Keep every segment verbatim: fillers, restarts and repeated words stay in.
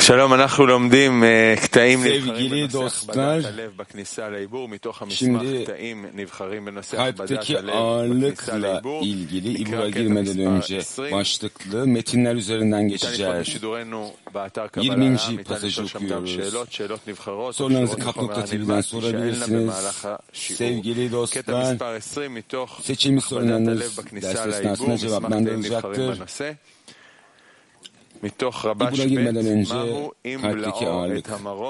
Sevgili dostlar, şimdi kalpteki ağırlıkla ilgili İbur'a girmeden önce başlıklı metinler üzerinden geçeceğiz. yirminci pasajı okuyoruz. Sorularınızı Kap nokta T V'den sorabilirsiniz. Sevgili dostlar, seçilmiş sorularınız ders esnasında cevaplandırılacaktır. İbur'a girmeden önce kalpteki ağırlık.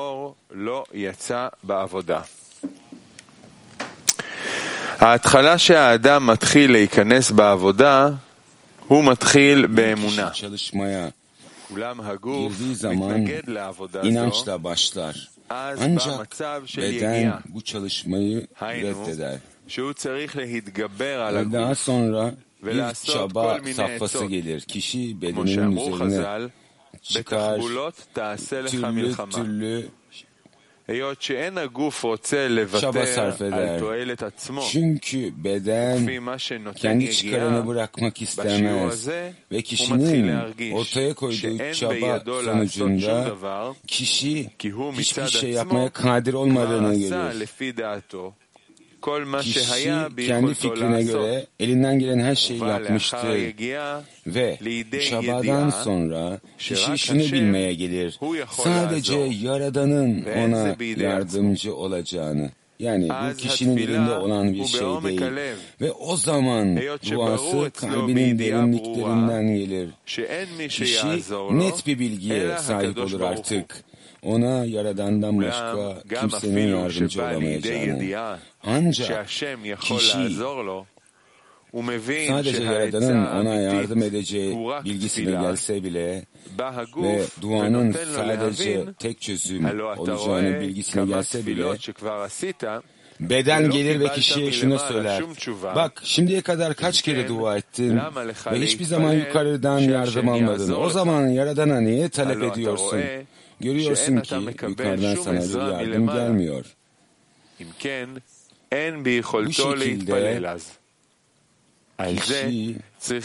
ההתחלה שהאדם מתחיל להיכנס בעבודה הוא מתחיל באמונה. אולם הגוף מתנגד לעבודה זו, אז במצב של יגיעה, היינו שהוא צריך להתגבר על הגוף ולעשות כל מיני עצות. כמו שאמרו חז"ל, בתחבולות תעשה לך מלחמה. היות שאין הגוף רוצה לוותר על תועלת עצמו, לפי מה שנותן יגיעה, בשיעור הזה הוא מתחיל להרגיש שאין בידו לעשות שום דבר, כי הוא מצד עצמו כבר עשה לפי דעתו כל מה שהיה ביכולתו לעשות, elinden gelen her şeyi yapmıştır ve çabadan sonra kişi şunu bilmeye gelir, sadece Yaradan'ın ona yardımcı olacağını. Yani bu kişinin elinde olan bir şey değil. Ve o zaman duası kalbinin derinliklerinden gelir. Kişi net bir bilgiye sahip olur artık. Ona Yaradan'dan başka kimsenin yardımcı olamayacağını. Ancak kişi sadece Yaradan'ın ona yardım edeceği bilgisine gelse bile ve duanın sadece tek çözüm olacağını bilgisine gelse bile, beden gelir ve kişiye şunu söyler: bak, şimdiye kadar kaç kere dua ettin ve hiçbir zaman yukarıdan yardım almadın. O zaman Yaradan'a niye talep ediyorsun? Görüyorsun ki yukarıdan sana bir yardım gelmiyor. Bu şekilde kişi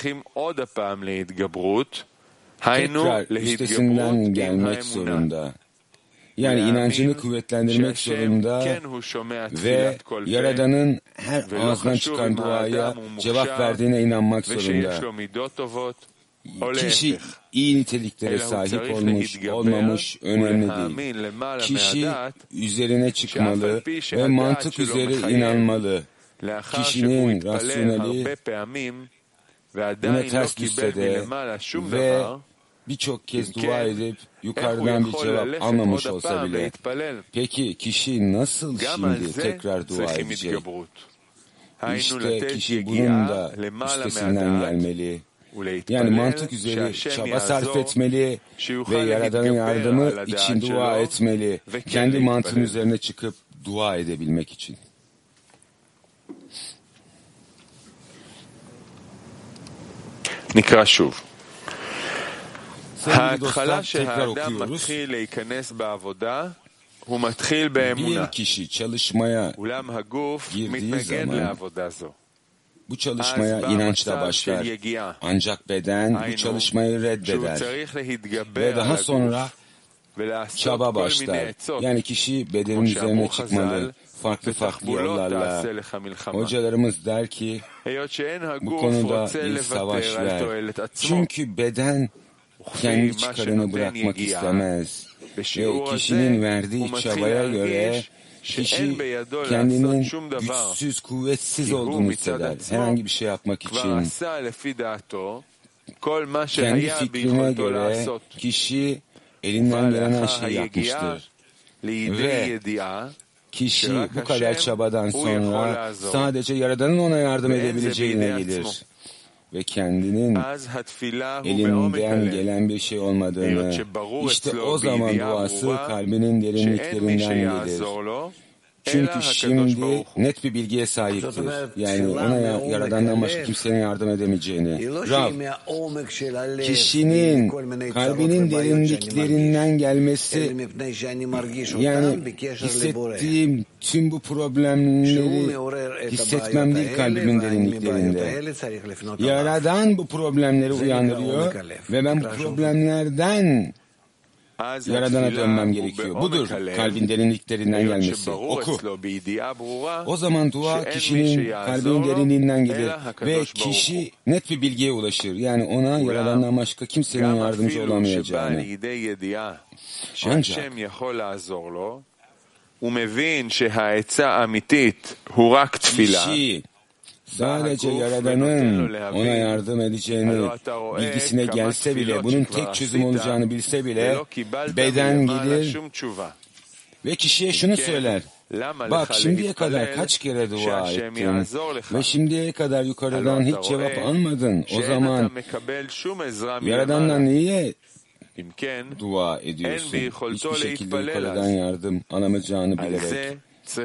tekrar üstesinden gelmek zorunda. Yani inancını kuvvetlendirmek zorunda ve Yaradan'ın her ağızdan çıkan duaya cevap verdiğine inanmak zorunda. Kişi iyi niteliklere sahip olmuş, olmamış önemli değil. Kişi üzerine çıkmalı ve mantık üzere inanmalı. Kişinin rasyoneli buna ters düşse de ve birçok kez dua edip yukarıdan bir cevap almamış olsa bile, peki kişi nasıl şimdi tekrar dua edecek? İşte kişi bunun da üstesinden gelmeli. Yani mantık üzeri çaba sarf etmeli ve Yaradan'ın yardımı için dua etmeli. Kendi mantığın üzerine çıkıp dua edebilmek için. נקרא שוב. ההתחלה שהאדם מתחיל להיכנס בעבודה הוא מתחיל באמונה. אולם הגוף מתנגד לעבודה זו. Bu çalışmaya inançla başlar. Ancak beden bu çalışmayı reddeder. Ve daha sonra çaba başlar. Yani kişi bedenin üzerine çıkmalı. Farklı farklı yollarla. Hocalarımız der ki bu konuda bir savaş ver. Çünkü beden kendi çıkarını bırakmak istemez. Ve kişinin verdiği çabaya göre kişi kendinin güçsüz, kuvvetsiz olduğunu hisseder. Herhangi bir şey yapmak için. Kendi fikrine göre kişi elinden gelen her şeyi yapmıştır. Ve kişi bu kadar çabadan sonra sadece Yaradan'ın ona yardım edebileceğine gelir. Ve kendinin elinden gelen bir şey olmadığını, işte o zaman duası kalbinin derinliklerinden gelir. Çünkü şimdi net bir bilgiye sahiptir. Yani ona Yaradan'dan başka kimsenin yardım edemeyeceğini. Rab, kişinin kalbinin derinliklerinden gelmesi, yani hissettiğim tüm bu problemleri hissetmem değil kalbimin derinliklerinde. Yaradan bu problemleri uyandırıyor ve ben bu problemlerden Yaradana dönmem gerekiyor. Budur kalbin derinliklerinden gelmesi. Oku. O zaman dua kişinin kalbin derinliğinden gelir ve kişi net bir bilgiye ulaşır. Yani ona Yaradan'dan başka kimsenin yardımcı olamayacağını. Ancak kişi sadece Yaradan'ın ona yardım edeceğini bilgisine gelse bile, bunun tek çözüm olacağını bilse bile, beden gelir ve kişiye şunu söyler: bak, şimdiye kadar kaç kere dua ettin ve şimdiye kadar yukarıdan hiç cevap almadın. O zaman Yaradan'dan niye dua ediyorsun? Hiçbir şekilde yukarıdan yardım alamayacağını bilerek.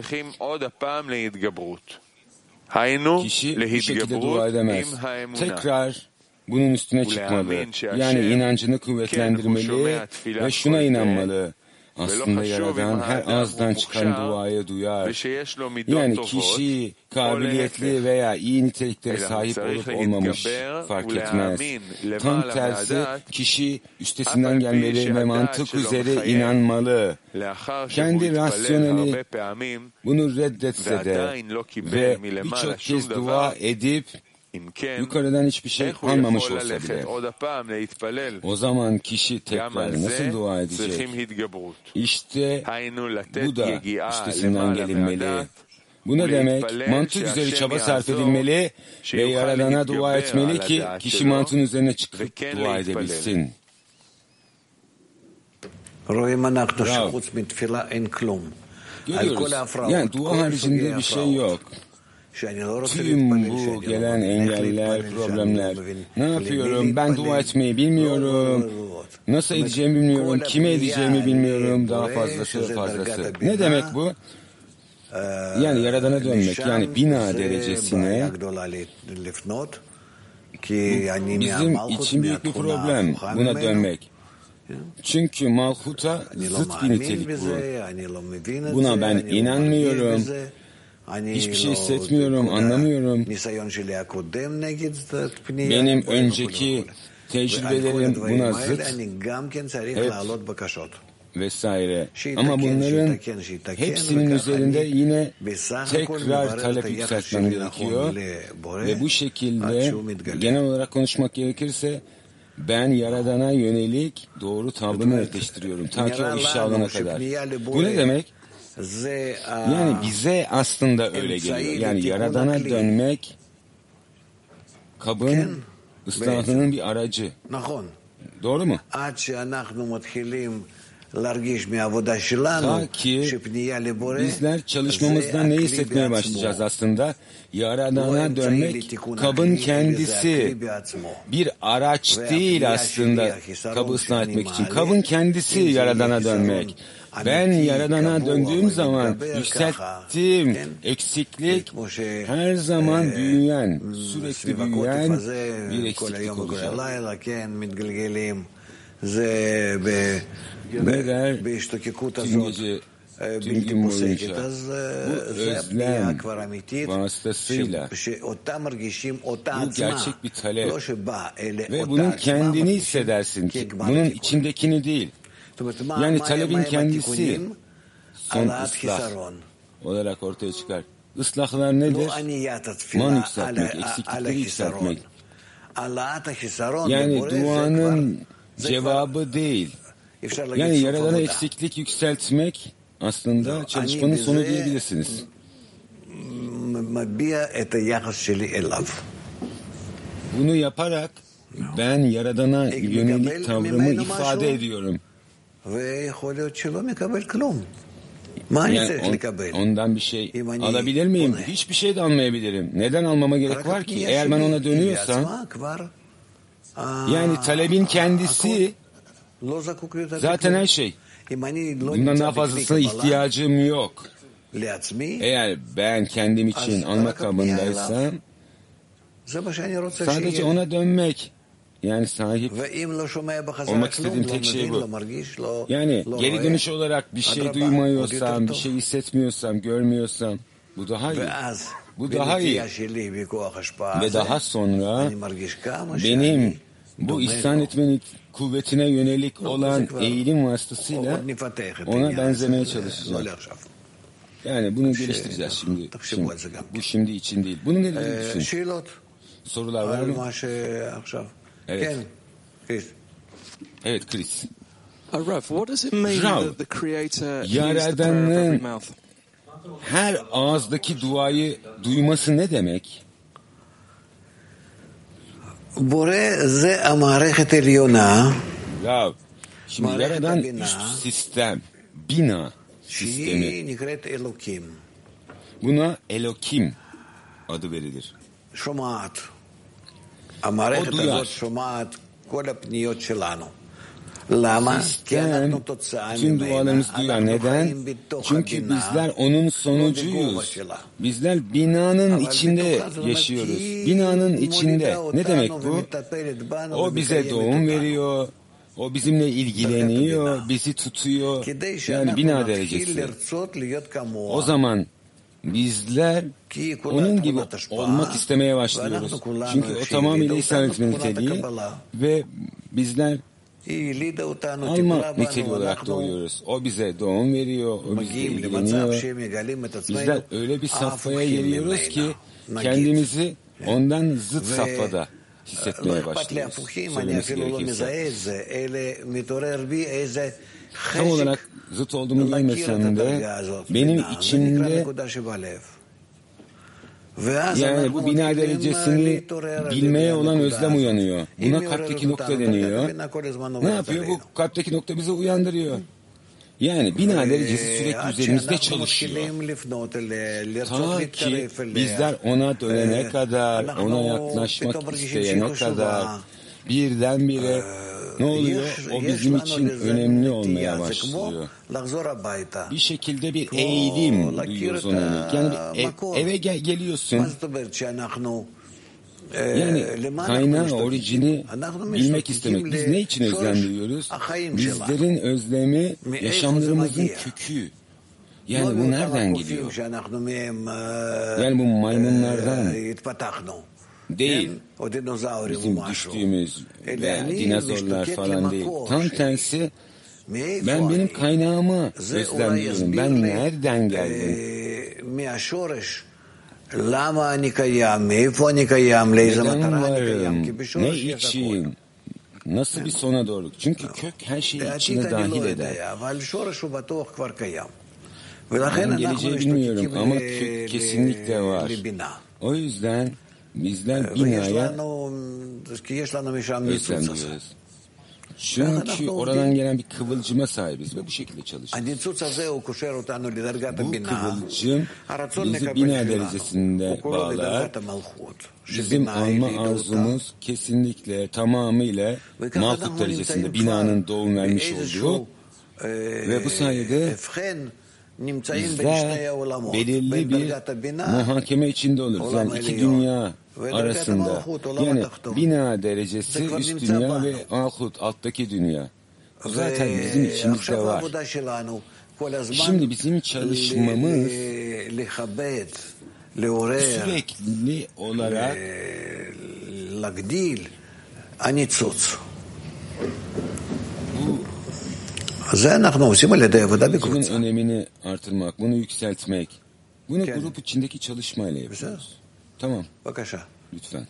Kişi bir şekilde dua edemez. Tekrar bunun üstüne çıkmalı. Yani inancını kuvvetlendirmeli ve şuna inanmalı: aslında Yaradan her ağızdan çıkan duayı duyar. Yani kişi kabiliyetli veya iyi niteliklere sahip olup olmamış fark etmez. Tam tersi, kişi üstesinden gelmeli ve mantık üzere inanmalı. Kendi rasyoneli bunu reddetse de ve birçok kez dua edip yukarıdan hiçbir şey almamış olsa bile, o zaman kişi tekrar nasıl dua edecek? İşte bu da üstesinden gelinmeli. Bu ne demek? Mantık üzeri çaba sarf edilmeli ve Yaradan'a dua etmeli ki kişi mantığın üzerine çıkıp dua edebilsin. Rav, görüyoruz. Yani dua haricinde bir şey yok. Tüm bu gelen engeller, problemler. Ne yapıyorum? Ben dua etmeyi bilmiyorum. Nasıl edeceğimi bilmiyorum. Kime edeceğimi bilmiyorum. Daha fazlası fazlası. Ne demek bu? Yani Yaradan'a dönmek. Yani bina derecesine. Bu bizim için büyük bir problem. Buna dönmek. Çünkü Malhut'a zıt bir nitelik bu. Buna ben inanmıyorum. Hiçbir şey hissetmiyorum, anlamıyorum. Benim önceki tecrübelerim buna zıt, hep vesaire. Ama bunların hepsinin üzerinde yine tekrar talep yükseltmem gerekiyor. Ve bu şekilde genel olarak konuşmak gerekirse, ben Yaradan'a yönelik doğru tavrımı netleştiriyorum. Ta ki o işe alana kadar. Bu ne demek? Yani bize aslında öyle geliyor. Yani Yaradan'a dönmek kabın ıslahının bir aracı. Doğru mu? Ta ki bizler çalışmamızdan ne hissetmeye başlayacağız aslında? Yaradan'a dönmek kabın kendisi. Bir araç değil aslında kabı ıslah etmek için. Kabın kendisi Yaradan'a dönmek. Ben Yaradan'a döndüğüm zaman yükselttiğim eksiklik her zaman büyüyen, sürekli büyüyen bir eksiklik olacak. Ne der? Tüm gece, tüm gün boyunca bu özlem vasıtasıyla bu gerçek bir talep ve bunun kendini hissedersin ki bunun içindekini değil. Yani talebin kendisi son ıslah olarak ortaya çıkar. Islahlar nedir? Man yükseltmek, eksiklikleri yükseltmek. Yani duanın cevabı değil. Yani Yaradan'a eksiklik yükseltmek aslında çalışmanın sonu diyebilirsiniz. Bunu yaparak ben Yaradan'a yönelik tavrımı ifade ediyorum. Yani on, ondan bir şey alabilir miyim? Hiçbir şey de almayabilirim. Neden almama gerek var ki? Eğer ben ona dönüyorsam, yani talebin kendisi zaten her şey. Bundan daha fazlasına ihtiyacım yok. Eğer ben kendim için alma kabındaysam, sadece ona dönmek. Yani sahip olmak istediğim tek şey bu. Yani geri dönüş olarak bir şey duymuyorsam, bir şey hissetmiyorsam, görmüyorsam, bu daha iyi. Bu daha iyi. Ve daha sonra benim bu ihsan etmenin kuvvetine yönelik olan eğilim vasıtasıyla ona benzemeye çalışacak. Yani bunu geliştireceğiz şimdi. şimdi. Bu şimdi için değil. Bunun ilgili düşün. Sorular var mı? Evet. Evet, Chris. Rav, what does it mean that the Creator hears the prayer of every mouth? Her ağızdaki duayı duyması ne demek? Bore ze amarechet elyona. Rav, şimdi yaradan üst sistem, bina sistemi. Buna Elokim adı verilir. Shomat. O duyar. Sistem tüm dualarımızı duyar. Neden? Çünkü bizler onun sonucuyuz. Bizler binanın içinde yaşıyoruz. Binanın içinde. Ne demek bu? O bize doğum veriyor. O bizimle ilgileniyor. Bizi tutuyor. Yani bina derecesi. O zaman bizler onun gibi olmak istemeye başlıyoruz. Çünkü o tamamıyla ihsan etme niteliği ve bizler alma niteliği olarak doğuyoruz. O bize doğum veriyor, o bize ilgileniyor. Bizler öyle bir safhaya geliyoruz ki kendimizi ondan zıt safhada hissetmeye başlıyoruz. Söylemesi gerekirse. Tam olarak zıt olduğumu bilmesem de benim içimde, yani bu bina derecesini bilmeye olan özlem uyanıyor. Buna kalpteki nokta deniyor. Ne yapıyor? Bu kalpteki nokta bizi uyandırıyor. Yani bina derecesi sürekli üzerimizde çalışıyor. Ta ki bizler ona dönene kadar, ona yaklaşmak isteyene kadar birdenbire ne oluyor? O bizim için önemli olmaya başlıyor. Bir şekilde bir eğilim duyuyoruz ona yönelik. Yani ev, eve gel, geliyorsun. Yani kaynağı, orijini bilmek istemek. Biz ne için özlem duyuyoruz? Bizlerin özlemi yaşamlarımızın kökü. Yani bu nereden geliyor? Yani bu maymunlardan değil. Bizim düştüğümüz veya dinozorlar falan değil. Tam tersi, ben benim kaynağımı özlemliyorum. Ben nereden geldim? Neden varım? Ne için? Nasıl bir sona doğru? Çünkü kök her şeyi içine dahil eder. Ben geleceği bilmiyorum ama kök kesinlikle var. O yüzden bizler binaya özlemiyoruz. Çünkü oradan gelen bir kıvılcıma sahibiz ve bu şekilde çalışıyoruz. Bu kıvılcım bizi bina derecesinde bağlar. Bizim alma arzumuz kesinlikle tamamıyla malkut derecesinde, binanın doğum vermiş olduğu ve bu sayede bizler belirli bir muhakeme içinde oluruz. Yani iki dünya arasında. Yani bina derecesi üst dünya ve malkut alttaki dünya. Bu zaten bizim içimizde var. Şimdi bizim çalışmamız sürekli olarak bunun önemini artırmak, bunu yükseltmek. Bunu grup içindeki çalışmayla yapıyoruz. Tamam. Lütfen.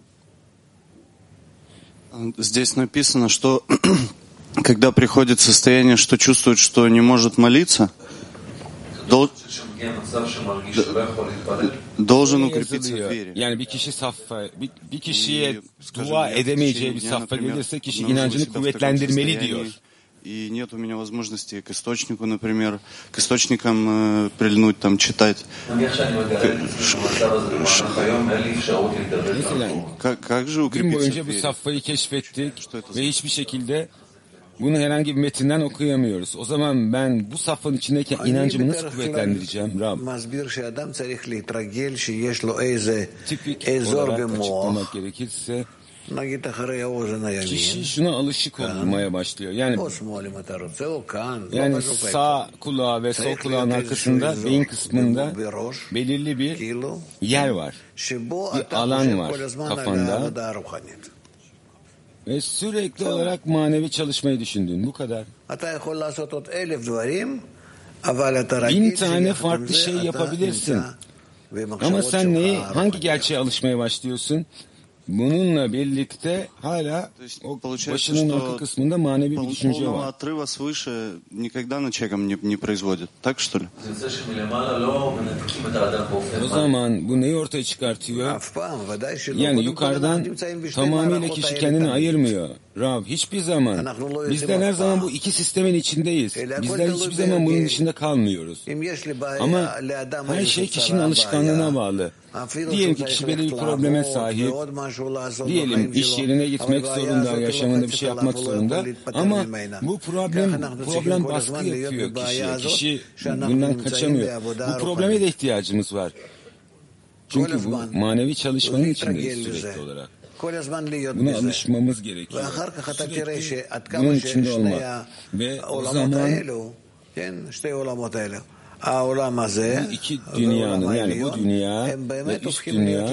Здесь написано, что когда приходит состояние, что чувствует, что не может молиться, должен укрепиться в вере. Yani bir kişi safha, bir, bir kişiye dua edemeyeceği bir safha gelirse kişi inancını kuvvetlendirmeli diyor. И нет у меня возможности к источнику, например, к источникам э, прильнуть, там, читать. Как, как же gün boyunca bu safhayı keşfettik ve hiçbir şekilde bunu herhangi bir metinden okuyamıyoruz. O zaman ben bu safhanın içindeyken inancımı nasıl kuvvetlendireceğim Rab? Tipik olarak açıklamak gerekirse kişi şuna alışık olmaya başlıyor. Yani yani sağ kulağı ve sol kulağın arkasında, beyin kısmında belirli bir yer var. Bir alan var kafanda. Ve sürekli olarak manevi çalışmayı düşündün. Bu kadar. Bin tane farklı şey yapabilirsin. Ama sen neyi, hangi gerçeğe alışmaya başlıyorsun? Bununla birlikte hala o başının arka kısmında manevi bir düşünce var. O zaman bu neyi ortaya çıkartıyor? Yani yukarıdan tamamıyla kişi kendini ayırmıyor. Rab hiçbir zaman. Bizler her zaman bu iki sistemin içindeyiz. Bizler hiçbir zaman bunun dışında kalmıyoruz. Ama her şey kişinin alışkanlığına bağlı. Diyelim ki kişi belli bir probleme sahip. Diyelim iş yerine gitmek zorunda, yaşamında bir şey yapmak zorunda. Ama bu problem problem baskı yapıyor kişiye. Kişi bundan kaçamıyor. Bu probleme de ihtiyacımız var. Çünkü bu manevi çalışmanın içindeyiz sürekli olarak. Buna alışmamız gerekiyor. Sürekli bunun içinde olmak. Ve o zaman bu iki dünyanın, yani bu dünya ve üst dünya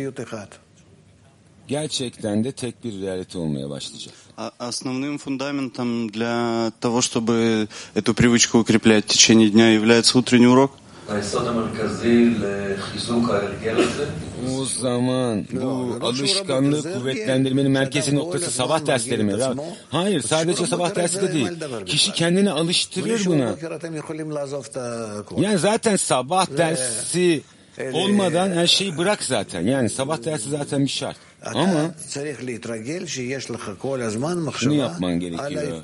gerçekten de tek bir realite olmaya başlayacak. Основным фундаментом для того, чтобы эту привычку укреплять в течение дня, является утренний урок. O zaman bu alışkanlığı kuvvetlendirmenin merkezi noktası sabah dersleri mi? Hayır, sadece sabah dersi de değil. Kişi kendini alıştırır buna. Yani zaten sabah dersi olmadan her şeyi bırak zaten. Yani sabah dersi zaten bir şart. Ama şunu yapman gerekiyor.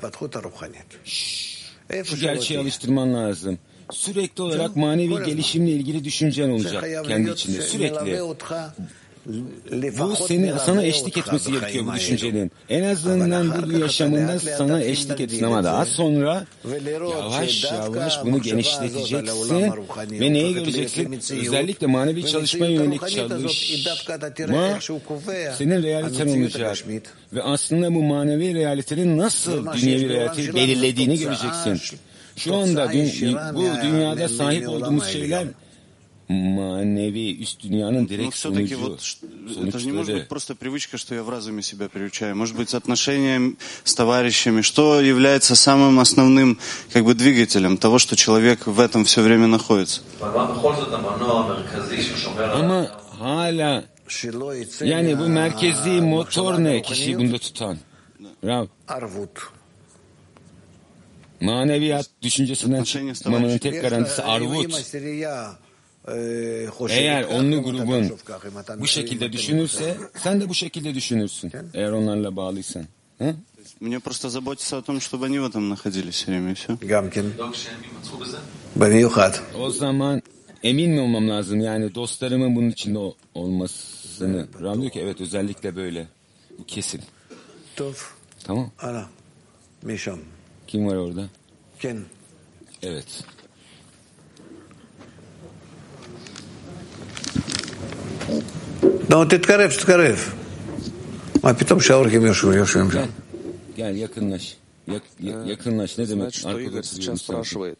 Şu gerçeği alıştırman lazım. Sürekli olarak manevi gelişimle ilgili düşüncen olacak kendi içinde. Sürekli. Bu seni, sana eşlik etmesi gerekiyor bu düşüncenin. En azından bu yaşamında sana eşlik etsin ama daha sonra yavaş yavaş bunu genişleteceksin ve neyi göreceksin? Özellikle manevi çalışmaya yönelik çalışma senin realiten olacak. Ve aslında bu manevi realitenin nasıl dünyevi realiteyi belirlediğini göreceksin. Şu anda dün, bu dünyada sahip olduğumuz şeyler manevi üst dünyanın direkt sonucu, это не может быть просто привычка, что я в разуме себя приучаю. Может быть, отношения с товарищами, что является самым основным как бы двигателем того, что человек в этом все время находится. Ama hala yani bu merkezi motor ne kişiyi bunda tutan? Rav. Maneviyat düşüncesinden çıkmamanın tek garantisi arvut. Eğer onlu grubun bu şekilde düşünürse sen de bu şekilde düşünürsün. Eğer onlarla bağlıysan. Hı? Мне просто заботиться о том, чтобы они в этом находились все время, все. O zaman emin mi olmam lazım? Yani dostlarımın bunun içinde olmasını. Ram diyor ki evet özellikle böyle. Bu kesin. Tamam. Kim var orada? Evet. No, תתקרב, תתקרב. מה פתאום שהאורחים יושבים, יושבים שם? Gel yakınlaş. Yak, yakınlaş. Ne demek? Что Игорь сейчас спрашивает.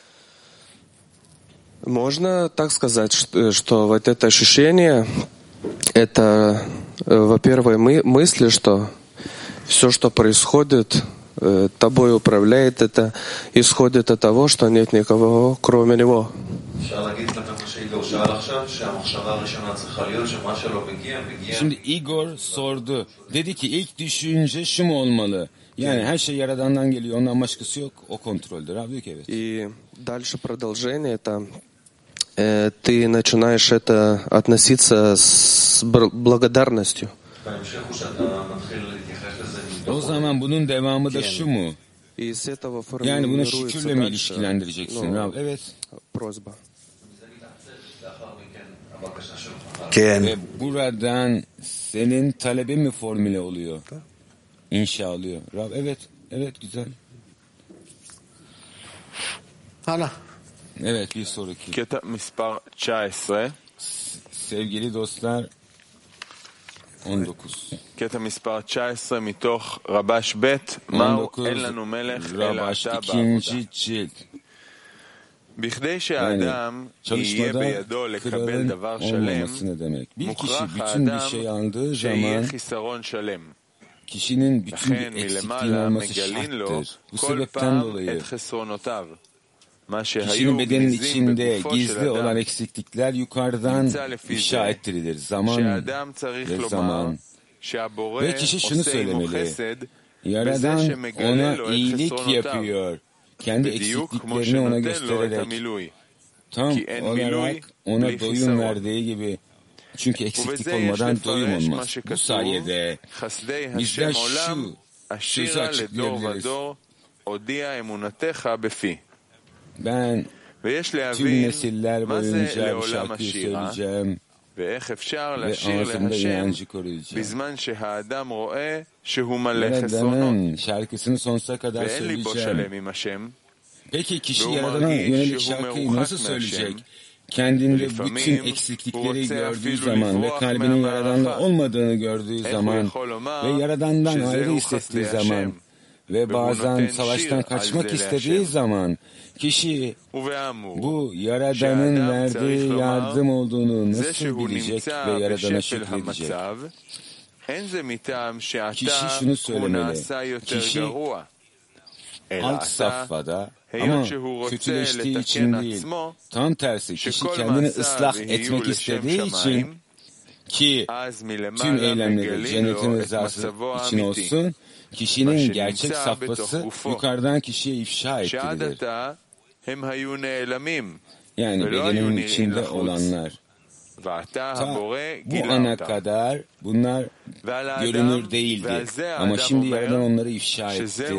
Можно так сказать, что, что вот это ощущение, это, во-первых, мы, мысли, что все, что происходит, тобой управляет, это исходит от того, что нет никого, kроме него. Şimdi Igor sordu. Dedi ki ilk düşünce şu mu olmalı? Yani her şey Yaradan'dan geliyor, ondan başkası yok, o kontroldür. Abi diyor ki evet. И дальше продолжение это э, ты начинаешь это относиться с благодарностью. O zaman bunun devamı da şu mu? Yani bunu şükürle mi ilişkilendireceksin? No, evet. Просьба. Ve buradan senin talebin mi formüle oluyor? İnşa oluyor. Rab, evet, evet güzel. Hala. Evet bir sonraki. קטע מספר תשע עשרה. Sevgili dostlar, on dokuz. קטע מספר תשע עשרה מתוך רבש ב' מהו אין לנו מלך אלא אתה בעבודה. בכדי שהאדם יהיה בידו לקבל דבר שלם, מוכרח האדם שיהיה חיסרון שלם. kişinin bütün bir eksikliğin olması şarttır. Bu sebepten dolayı kişinin bedenin içinde gizli olan eksiklikler yukarıdan ifşa ettirilir. Zaman ve zaman. Ve kişi şunu söylemeli. Yaradan ona iyilik yapıyor. Kendi eksikliklerini ona göstererek. Tam olarak ona doyum verdiği gibi. Çünkü eksiklik olmadan doyum olmaz. Bu sayede bizler şu sözü açıklayabiliriz. Ben tüm nesiller boyunca bu şarkıyı söyleyeceğim ve ağzımda inancı koruyacağım. Yaradan'ın şarkısını sonsuza kadar söyleyeceğim. Peki kişi Yaradan'a yönelik şarkıyı nasıl söyleyecek? Kendinde bütün eksiklikleri gördüğü zaman ve kalbinin Yaradan'la olmadığını gördüğü zaman ve Yaradan'dan ayrı hissettiği zaman ve bazen savaştan kaçmak istediği zaman kişi bu Yaradan'ın verdiği yardım olduğunu nasıl bilecek ve Yaradan'a şükredecek? Kişi şunu söylemeli. Kişi alt safhada ama kötüleştiği için değil. Tam tersi kişi kendini ıslah etmek istediği için ki tüm eylemleri cennetin rızası için olsun, kişinin gerçek safhası yukarıdan kişiye ifşa ettirilir. Yani bedenin içinde olanlar. Ta bu ana kadar bunlar görünür değildi. Ama şimdi Yaradan onları ifşa etti.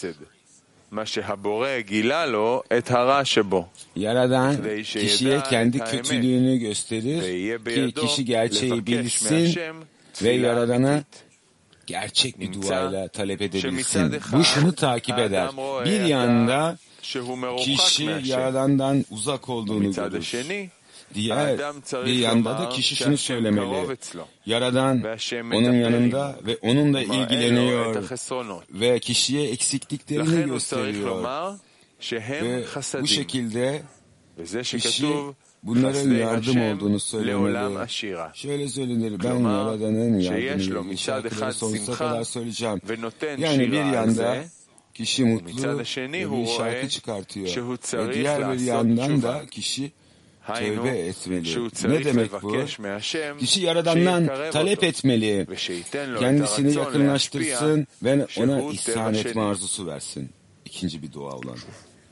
Yaradan kişiye kendi kötülüğünü gösterir ki kişi gerçeği bilsin ve Yaradan'a gerçek bir duayla talep edebilsin. Bu şunu takip eder. Bir yanda kişi Yaradan'dan uzak olduğunu görür. Diğer bir yanda da kişi şunu söylemeli. Yaradan onun yanında ve onunla ilgileniyor ve kişiye eksikliklerini gösteriyor. Ve bu şekilde kişi bunların yardım olduğunu söylemeli. Şöyle söylenir, ben Yaradan'ın yardımıyla şarkıları sonsuza kadar söyleyeceğim. Yani bir yanda kişi mutlu ve bir şarkı çıkartıyor. Ve diğer bir yandan da kişi tövbe etmeli. Ne demek bu? Kişi Yaradan'dan talep etmeli. Kendisini yakınlaştırsın ve ona ihsan etme arzusu versin. İkinci bir dua olan.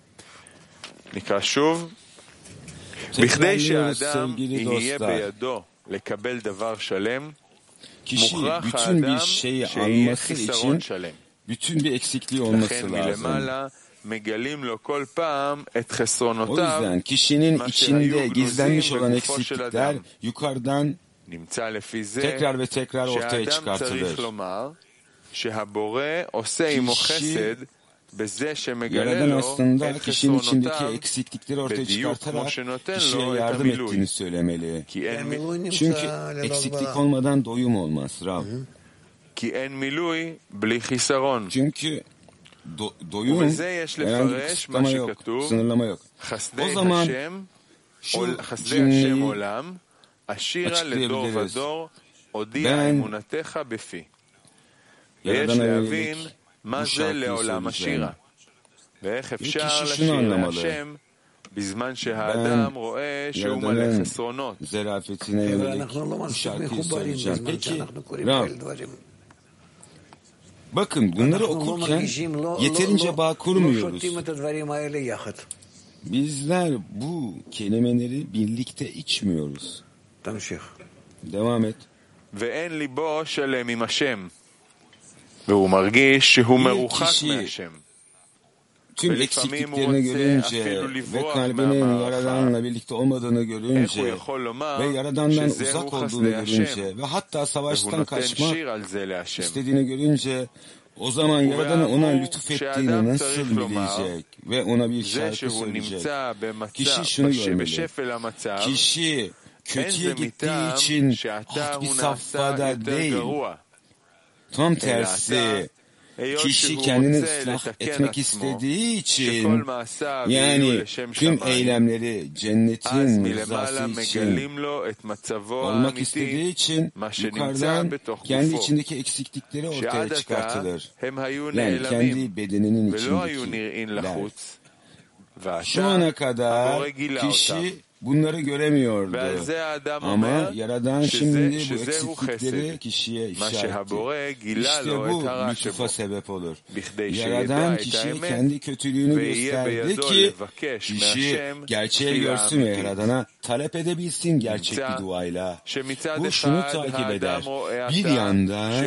Tekrarlıyoruz sevgili dostlar. Kişi bütün bir şeyi alması için bütün bir eksikliği olması lazım. O yüzden kişinin içinde gizlenmiş olan eksiklikler yukarıdan tekrar ve tekrar ortaya çıkartılır. Kişi, Yaradan aslında kişinin içindeki eksiklikleri ortaya çıkartarak kişiye yardım ettiğini söylemeli. Çünkü eksiklik olmadan doyum olmaz. Rav. Çünkü Do, doyum, herhangi bir kısıtlama yok, sınırlama yok. O zaman şu cümleyi açıklayabiliriz. Ben Yaradan'a yönelik bu şarkıyı söyleyeceğim. Ve kişi şunu anlamalı. Ben Yaradan'ın zerafetine yönelik bu şarkıyı söyleyeceğim. Peki, Rav, bakın bunları okurken yeterince bağ kurmuyoruz. Bizler bu kelimeleri birlikte içmiyoruz. Devam et. Bir kişi tüm eksikliklerini görünce ve kalbinin Yaradan'la birlikte olmadığını görünce ve Yaradan'dan uzak olduğunu görünce ve hatta savaştan kaçmak istediğini görünce o zaman Yaradan'ın ona lütuf ettiğini nasıl bilecek ve ona bir şarkı söyleyecek? Kişi şunu görmeli. Kişi kötüye gittiği için alt bir safhada değil. Tam tersi kişi kendini ıslah etmek istediği için, yani tüm eylemleri cennetin rızası için olmak istediği için yukarıdan kendi içindeki eksiklikleri ortaya çıkartılır. Yani kendi bedeninin içindekiler. Şu ana kadar kişi bunları göremiyordu. Ama Yaradan şimdi bu eksiklikleri kişiye ifşa etti. İşte bu lütfufa sebep olur. Yaradan kişiye kendi kötülüğünü gösterdi ki kişi gerçeği görsün ve Yaradan'a talep edebilsin gerçek bir duayla. Bu şunu takip eder. Bir yanda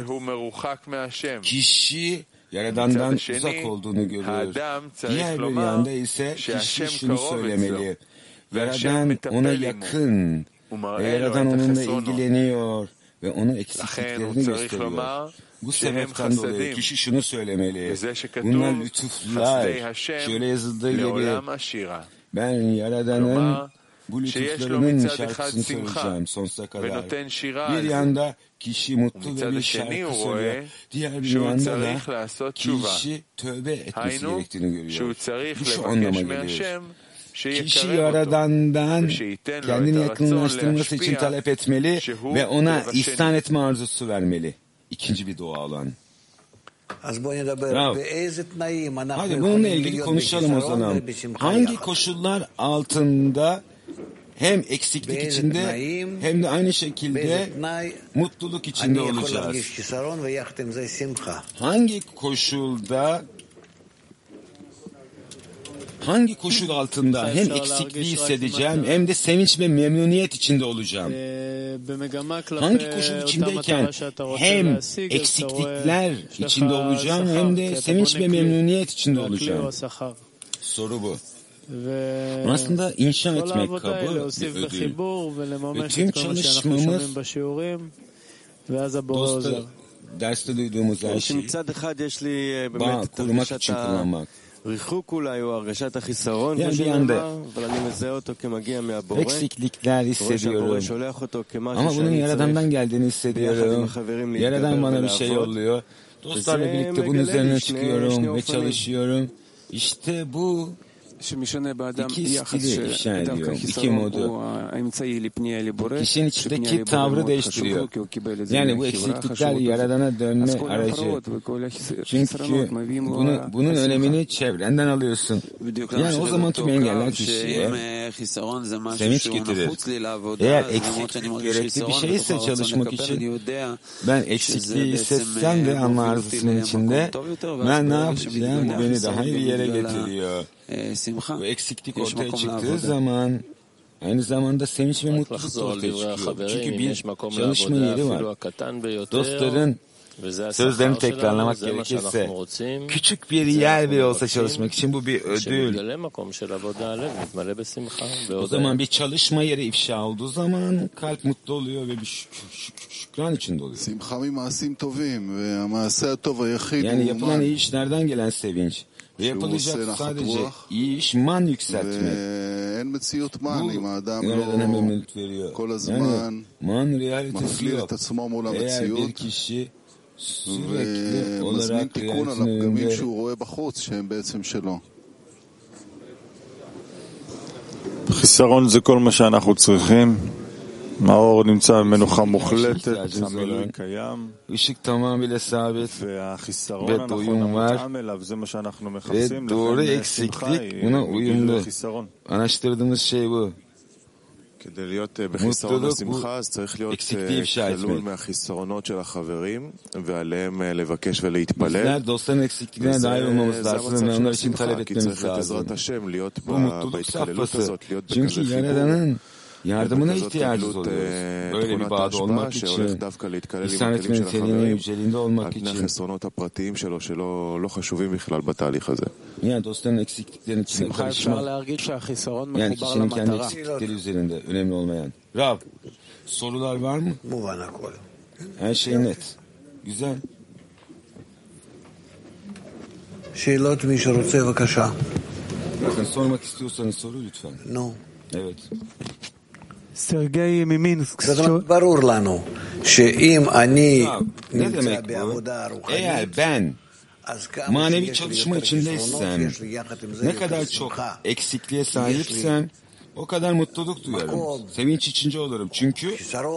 kişi Yaradan'dan uzak olduğunu görür. Diğer bir yanda ise kişi şunu söylemeli. Yaradan ona yakın ve Yaradan onunla ilgileniyor ve ona eksikliklerini gösteriyor. Bu sebepten dolayı kişi şunu söylemeli. Bunlar lütuflar. Şöyle yazıldığı gibi ben Yaradan'ın bu lütuflarının şarkısını söyleyeceğim sonsuza kadar. Bir yanda kişi mutlu ve bir şarkı söylüyor. Diğer bir yanda da kişi tövbe etmesi gerektiğini görüyor. Bu şu anlama geliyor. Kişi Yaradan'dan kendini yakınlaştırması için talep etmeli ve ona ihsan etme arzusu vermeli. İkinci bir dua olan. Bravo. Hadi bununla ilgili konuşalım o zaman. Hangi koşullar altında hem eksiklik içinde hem de aynı şekilde mutluluk içinde olacağız? Hangi koşulda Hangi koşul altında hem eksikliği hissedeceğim hem de sevinç ve memnuniyet içinde olacağım? Hangi koşul içindeyken hem eksiklikler içinde olacağım hem de sevinç ve memnuniyet içinde olacağım? Soru bu. Aslında inşa etmek kabı bir ödül. Ve tüm çalışmamız dostlar derste duyduğumuz her şeyi bağ kurmak için kullanmak. Yani bir anda eksiklikler hissediyorum ama bunun Yaradan'dan geldiğini hissediyorum. Yaradan bana bir şey yolluyor. Dostlarla birlikte bunun üzerine çıkıyorum ve çalışıyorum. İşte bu İki stili ifşa ediyor, iki modu. Kişinin içindeki tavrı değiştiriyor. Yani bu eksiklikler Yaradan'a dönme aracı. Çünkü bunu, bunun önemini çevrenden alıyorsun. Yani o zaman tüm engeller kişiye sevinç getirir. Eğer eksiklik gerekli bir şeyse çalışmak için ben eksikliği hissetsem de ama arzusının içinde ben ne yapacağım? Bu beni daha iyi bir yere getiriyor. Bu eksiklik ortaya çıktığı zaman aynı zamanda sevinç ve mutluluk da ortaya çıkıyor. Çünkü bir çalışma yeri var. Dostların sözlerini tekrarlamak gerekirse küçük bir yer bile olsa çalışmak için bu bir ödül. O zaman bir çalışma yeri ifşa olduğu zaman kalp mutlu oluyor ve bir şük şük şükran içinde oluyor. Yani yapılan iyi işlerden gelen sevinç. Ve yapılacak sadece iyi iş man yükseltmek. Bu Yaradan'a memnuniyet veriyor. Yani man realitesi yok. Eğer bir kişi sürekli olarak realitetin önünde חיסרון זה כל מה שאנחנו צריכים. האור נמצא במנוחה מוחלטת, המילוי קיים. Işık tamamıyla sabit ve doyum var ve doğru eksiklik buna uyumlu. Araştırdığımız şey bu. Mutluluk bu eksikliği ifşa etmek. Bizler dostların eksikliklerine dair olmamız lazım ve onlar için talep etmemiz lazım. Bu mutluluk safhası. Çünkü Yaradan'ın yardımına ihtiyacımız oluyor. Böyle bir bağda olmak için, ihsan etmenin niteliğinin yüceliğinde olmak için. Yani dostların eksikliklerinin içine karışmak. Yani kişinin kendi eksiklikleri üzerinde önemli olmayan. Rab, sorular var mı? Her şey net. Güzel. Bakın sormak istiyorsanız soru lütfen. No. Evet. Sergey Miminsk. ברור לנו שאם אני Ne demek bu? Eğer ben manevi çalışma içindeysen, ne kadar çok eksikliğe sahipsen o kadar mutluluk duyarım. Sevinç içinde olurum. Çünkü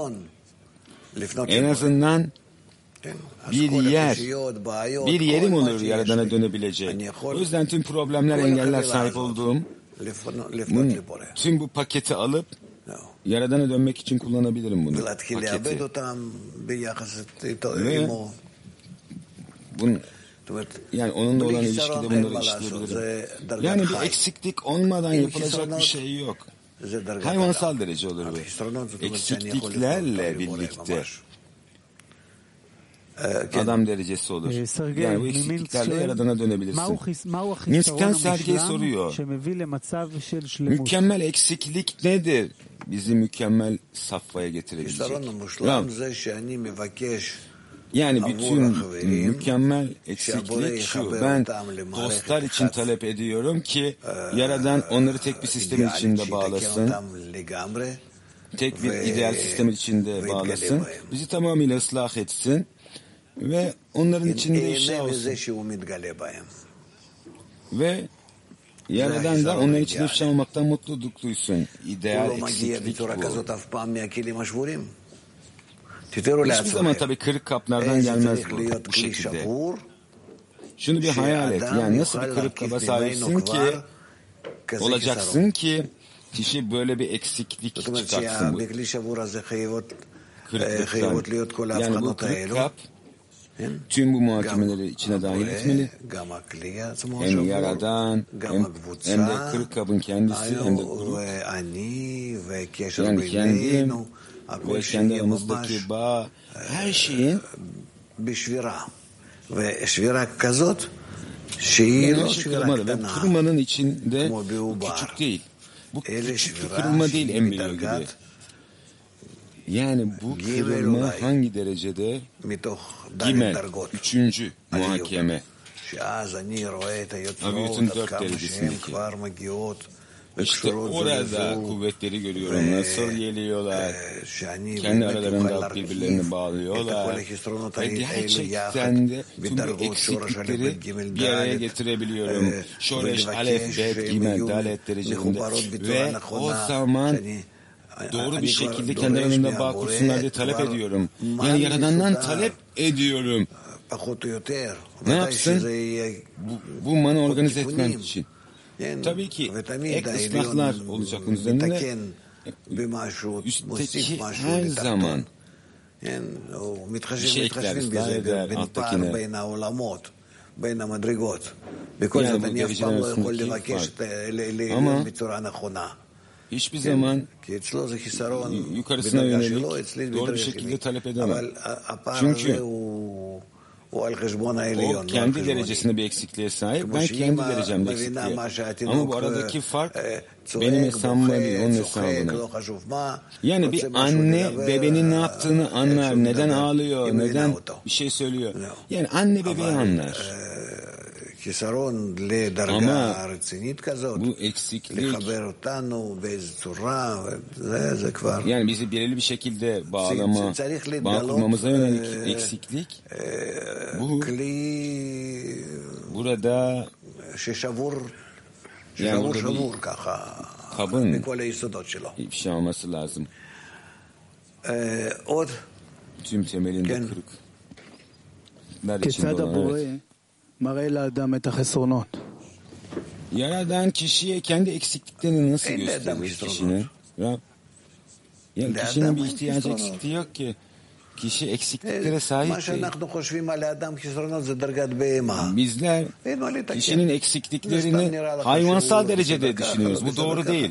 en azından bir yer, bir yerim olur Yaradan'a dönebilecek. O yüzden tüm problemler, engeller sahip olduğum tüm bu paketi alıp Yaradan'a dönmek için kullanabilirim bunu. Paketi. Ve bunu, yani onunla olan ilişkide bunları işleyebilirim. Yani bir eksiklik olmadan yapılacak bir şey yok. Hayvansal derece olur bu. Eksikliklerle birlikte adam derecesi olur. Yani bu eksikliklerle Yaradan'a dönebilirsin. Minsk'ten Sergey soruyor. Mükemmel eksiklik nedir? Bizi mükemmel safhaya getirebilecek. Yani bütün mükemmel eksiklik şu. Ben dostlar için talep ediyorum ki Yaradan onları tek bir sistem içinde bağlasın. Tek bir ideal sistem içinde bağlasın. Bizi tamamıyla ıslah etsin. Ve onların içinde ifşa olsun. Ve Yaradan da onların içinde ifşa olmaktan mutluluk duysun. İdeal eksiklik bu. Hiçbir zaman tabii kırık kaplardan gelmez bu, bu şekilde. Şunu bir hayal et. Yani nasıl bir kırık kaba sahipsin ki, olacaksın ki kişi böyle bir eksiklik çıkartsın bu. Kırıklıktan. Yani bu kırık kap tüm bu muhakemeleri içine dahil etmeli. Hem Yaradan, hem, hem de kırık kabın kendisi, hem de grup. Yani kendim ve kendi aramızdaki bağ, her şeyin yani her şey kırılmalı ve kırılmanın içinde bu küçük değil. Bu küçük bir kırılma değil embriyo gibi. Yani bu kırılma hangi derecede? Gimel, üçüncü muhakeme. Aviyatın dört derecesindeki. İşte orada kuvvetleri görüyorum. Nasıl geliyorlar. Kendi aralarında birbirlerini bağlıyorlar. Ve gerçekten de tüm bu eksiklikleri bir araya getirebiliyorum. Şoreş, alef, bet, gimel, dalet derecesinde. Ve o zaman doğru bir şekilde kendi aralarında bağ kursunlar diye talep ediyorum. Yani Yaradan'dan talep ediyorum. Ne yapsın? Bu, bu manı organize etmem için. Tabii ki ek ıslahlar olacak bunun üzerinde. Üstteki her zaman bir şey ekler, ıslah eder alttakine. Yani bu dereceler arasındaki fark. Ama hiçbir zaman yukarısına yönelik doğru bir şekilde talep edemem. Çünkü o kendi derecesinde bir eksikliğe sahip, ben kendi derecemde eksikliğe. Ama bu aradaki fark benim hesabıma değil, onun hesabına. Yani bir anne bebeğinin ne yaptığını anlar, neden ağlıyor, neden bir şey söylüyor. Yani anne bebeği anlar. Ama bu eksiklik yani bizi belirli bir şekilde bağlama, bağ kurmamıza yönelik eksiklik bu burada yani burada bir kabın ifşa olması lazım. Tüm temelinde kırıklar içinde olan evet. Yaradan kişiye kendi eksikliklerini nasıl gösterir kişinin? Ya, yani kişinin bir ihtiyacı eksikliği yok ki. Kişi eksikliklere sahip değil. Bizler kişinin eksikliklerini hayvansal derecede düşünüyoruz. Bu doğru değil.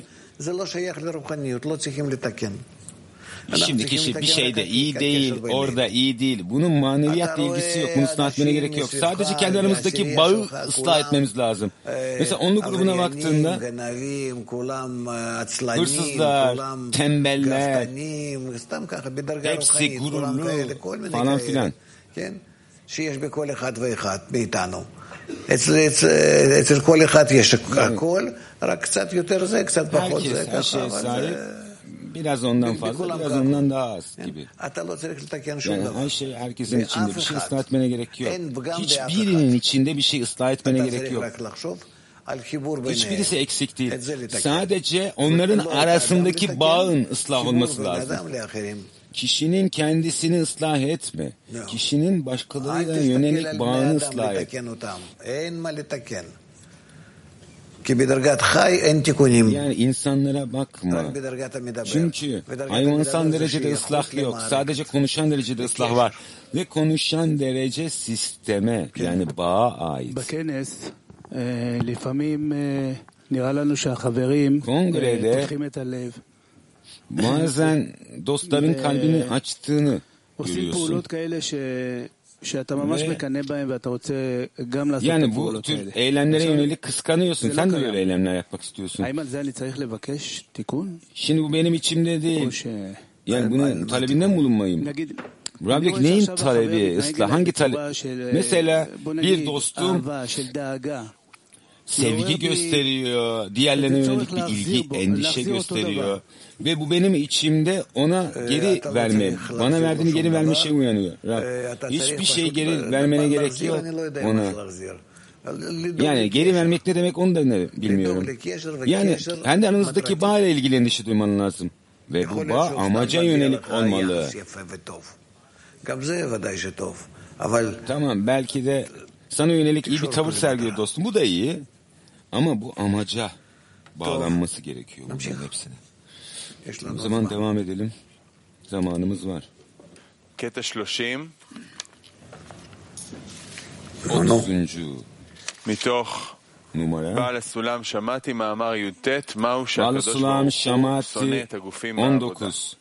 Şimdi kişi bir şeyde iyi değil, orada iyi değil. Bunun maneviyatla ilgisi yok. Bunu ıslah etmene gerek yok. Sadece kendi aramızdaki bağı ıslah etmemiz lazım. Mesela onlu grubuna baktığında hırsızlar, tembeller, hepsi gururlu falan filan. Herkes her şeye sahip. biraz ondan fazla, biraz ondan daha az gibi. Yani her şey herkesin içinde. Bir şey ıslah etmene gerek yok. Hiçbirinin içinde bir şey ıslah etmene gerek yok. Hiçbirisi eksik değil. Sadece onların arasındaki bağın ıslah olması lazım. Kişinin kendisini ıslah etme. Kişinin başkalarıyla yönelik bağını ıslah et. Yani insanlara bakma. Çünkü hayvansal derecede ıslah yok. Sadece konuşan derecede ıslah var. Ve konuşan derece sisteme, yani bağa ait. Kongrede bazen dostların kalbini açtığını görüyorsun. Ve yani bu tür eylemlere yönelik kıskanıyorsun. Sen de böyle eylemler yapmak istiyorsun. Şimdi bu benim içimde değil. Yani bunun talebinden bulunmayayım. Rabbi neyin talebi? Islah, hangi talep? Mesela bir dostum sevgi gösteriyor, diğerlerine yönelik bir ilgi, endişe gösteriyor. Ve bu benim içimde ona geri verme, bana verdiğini geri verme şey uyanıyor. Rab, hiçbir şey geri vermene gerek yok ona. Yani geri vermek ne demek onu da ne bilmiyorum. Yani kendi aranızdaki bağ ile ilgili endişe duyman lazım. Ve bu bağ amaca yönelik olmalı. Tamam, belki de sana yönelik iyi bir tavır sergiliyor dostum. Bu da iyi. Ama bu amaca bağlanması gerekiyor bunların hepsine. O zaman devam edelim. Zamanımız var. otuzuncu numara. Ba'al Sulam Shamati on dokuz.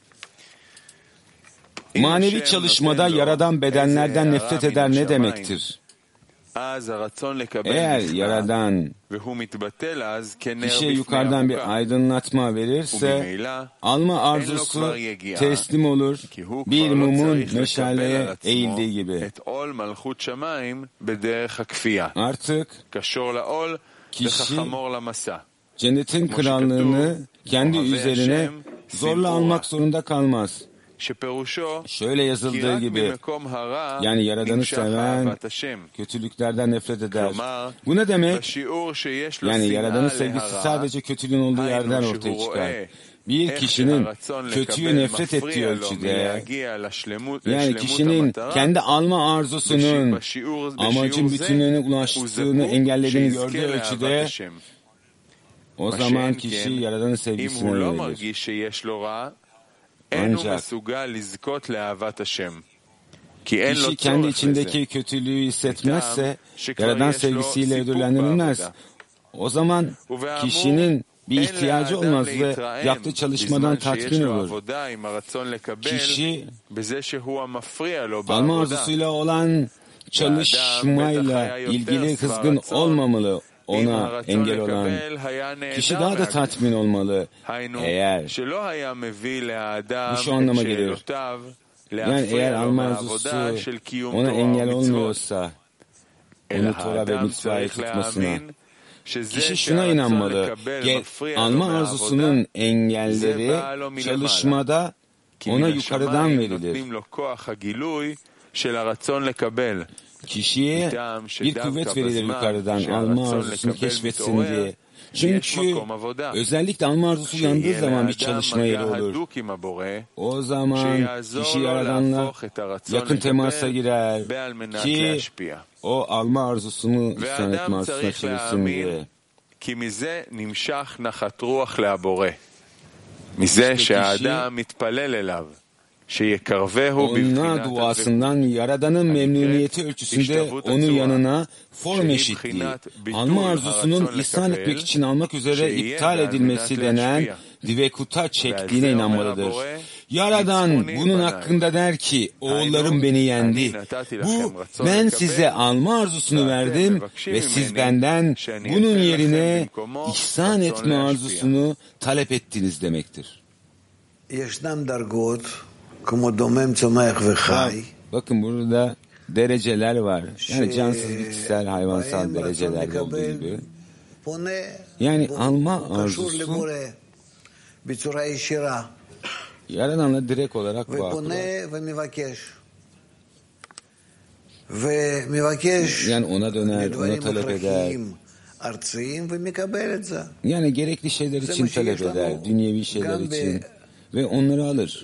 Manevi çalışmada Yaradan bedenlerden nefret eder ne demektir? Eğer Yaradan kişiye yukarıdan bir aydınlatma verirse, alma arzusu teslim olur, bir mumun meşaleye eğildiği gibi. Artık kişi cennetin krallığını kendi üzerine zorla almak zorunda kalmaz. Şöyle yazıldığı gibi, yani Yaradan'ı seven kötülüklerden nefret eder. Bu ne demek? Yani Yaradan'ın sevgisi sadece kötülüğün olduğu yerden ortaya çıkar. Bir kişinin kötüye nefret ettiği ölçüde, yani kişinin kendi alma arzusunun amacın bütünlüğüne ulaştığını engellediğini gördüğü ölçüde, o zaman kişi Yaradan'ın sevgisine yönelir. Ancak kişi kendi içindeki kötülüğü hissetmezse, Yaradan sevgisiyle ödüllendirilmez. O zaman kişinin bir ihtiyacı olmaz ve yaptığı çalışmadan tatmin olur. Kişi alma arzusuyla olan çalışmayla ilgili kızgın olmamalı. Ona engel olan kişi daha da tatmin olmalı. Eğer bu şu anlama geliyor. Yani eğer alma arzusu ona engel olmuyorsa, onu Tora ve mitzvayı tutmasına, kişi şuna inanmalı. Alma arzusunun engelleri çalışmada ona yukarıdan verilir. Kişiye bir kuvvet verilir yukarıdan, alma arzusunu keşfetsin diye. Çünkü özellikle alma arzusu yandığı zaman bir çalışma yeri olur. O zaman kişi Yaradan'la yakın temasa girer ki o alma arzusunu isyan etme arzusuna çevirsin diye. Ona duasından Yaradan'ın memnuniyeti ölçüsünde onu yanına form eşitliği, alma arzusunun ihsan etmek için almak üzere iptal edilmesi denen divekuta çektiğine inanmalıdır. Yaradan bunun hakkında der ki, oğullarım beni yendi. Bu, ben size alma arzusunu verdim ve siz benden bunun yerine ihsan etme arzusunu talep ettiniz demektir. Bakın burada dereceler var. Yani cansız, bitkisel, hayvansal dereceler olduğu gibi. Yani alma arzusu Yaradan'la direkt olarak bağ kurar. Yani ona döner, ona talep eder. Yani gerekli şeyler için talep eder, dünyevi şeyler için ve onları alır.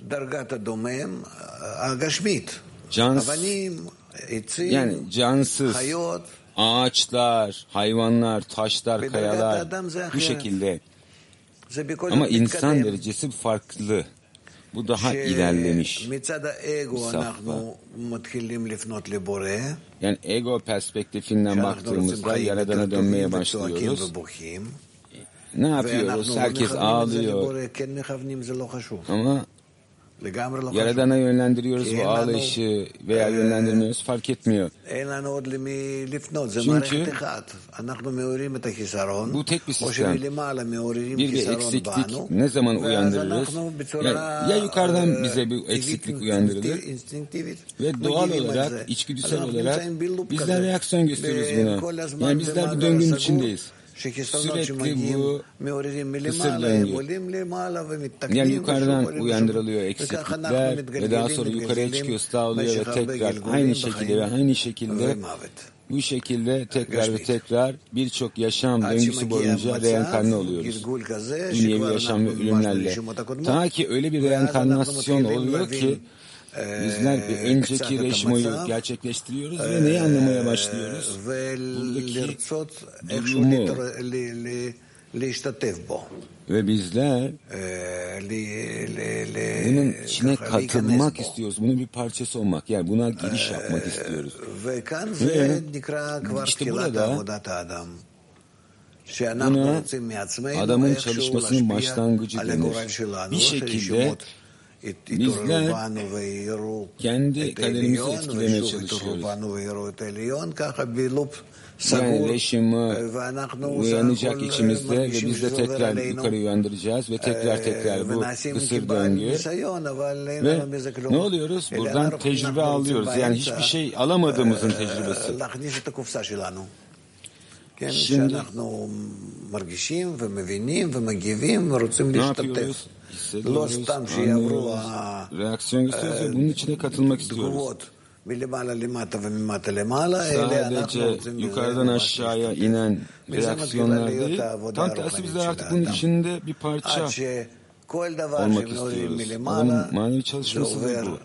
Cans, yani cansız, ağaçlar, hayvanlar, taşlar, kayalar bu şekilde. Ama insan derecesi farklı. Bu daha ilerlemiş bir safha. Yani ego perspektifinden baktığımızda Yaradan'a dönmeye başlıyoruz. Ne yapıyoruz? Herkes ağlıyor. Ama Yaradan'a yönlendiriyoruz bu ağlayışı veya yönlendirmiyoruz, fark etmiyor. Çünkü bu tek bir sistem. Bir bir eksiklik ne zaman uyandırırız? Yani ya yukarıdan bize bir eksiklik uyandırılır ve doğal olarak, içgüdüsel olarak bizler reaksiyon gösteriyoruz buna. Yani bizler bir döngünün içindeyiz. Sürekli bu kısır döngü. Yani yukarıdan uyandırılıyor eksiklikler ve daha sonra yukarıya çıkıyor, ıslah ve tekrar aynı şekilde ve aynı şekilde bu şekilde tekrar ve tekrar birçok yaşam döngüsü boyunca reenkarne oluyoruz. Dünyevi yaşam ve ölümlerle. Ta ki öyle bir reenkarnasyon oluyor ki bizler bir önceki reşimoyu gerçekleştiriyoruz ve neyi anlamaya başlıyoruz? Buradaki durumu ve bizler bunun içine katılmak istiyoruz. Bunun bir parçası olmak. Yani buna giriş yapmak istiyoruz. Ve işte burada buna adamın çalışmasının başlangıcı denir. Bir şekilde bizler kendi kaderimizi etkilemeye çalışıyoruz. Yani reşimi uyanacak içimizde ve biz de tekrar yukarı uyandıracağız ve tekrar tekrar bu kısır döngü. Ve ne oluyoruz? Buradan tecrübe alıyoruz. Yani hiçbir şey alamadığımızın tecrübesi. Şimdi ne yapıyoruz? Hissediyoruz, anlıyoruz, reaksiyon gösteriyoruz ve bunun içine katılmak istiyoruz. Sadece yukarıdan aşağıya inen reaksiyonlar değil, tam tersi biz de artık bunun içinde bir parça olmak istiyoruz. Adamın manevi çalışması da bu.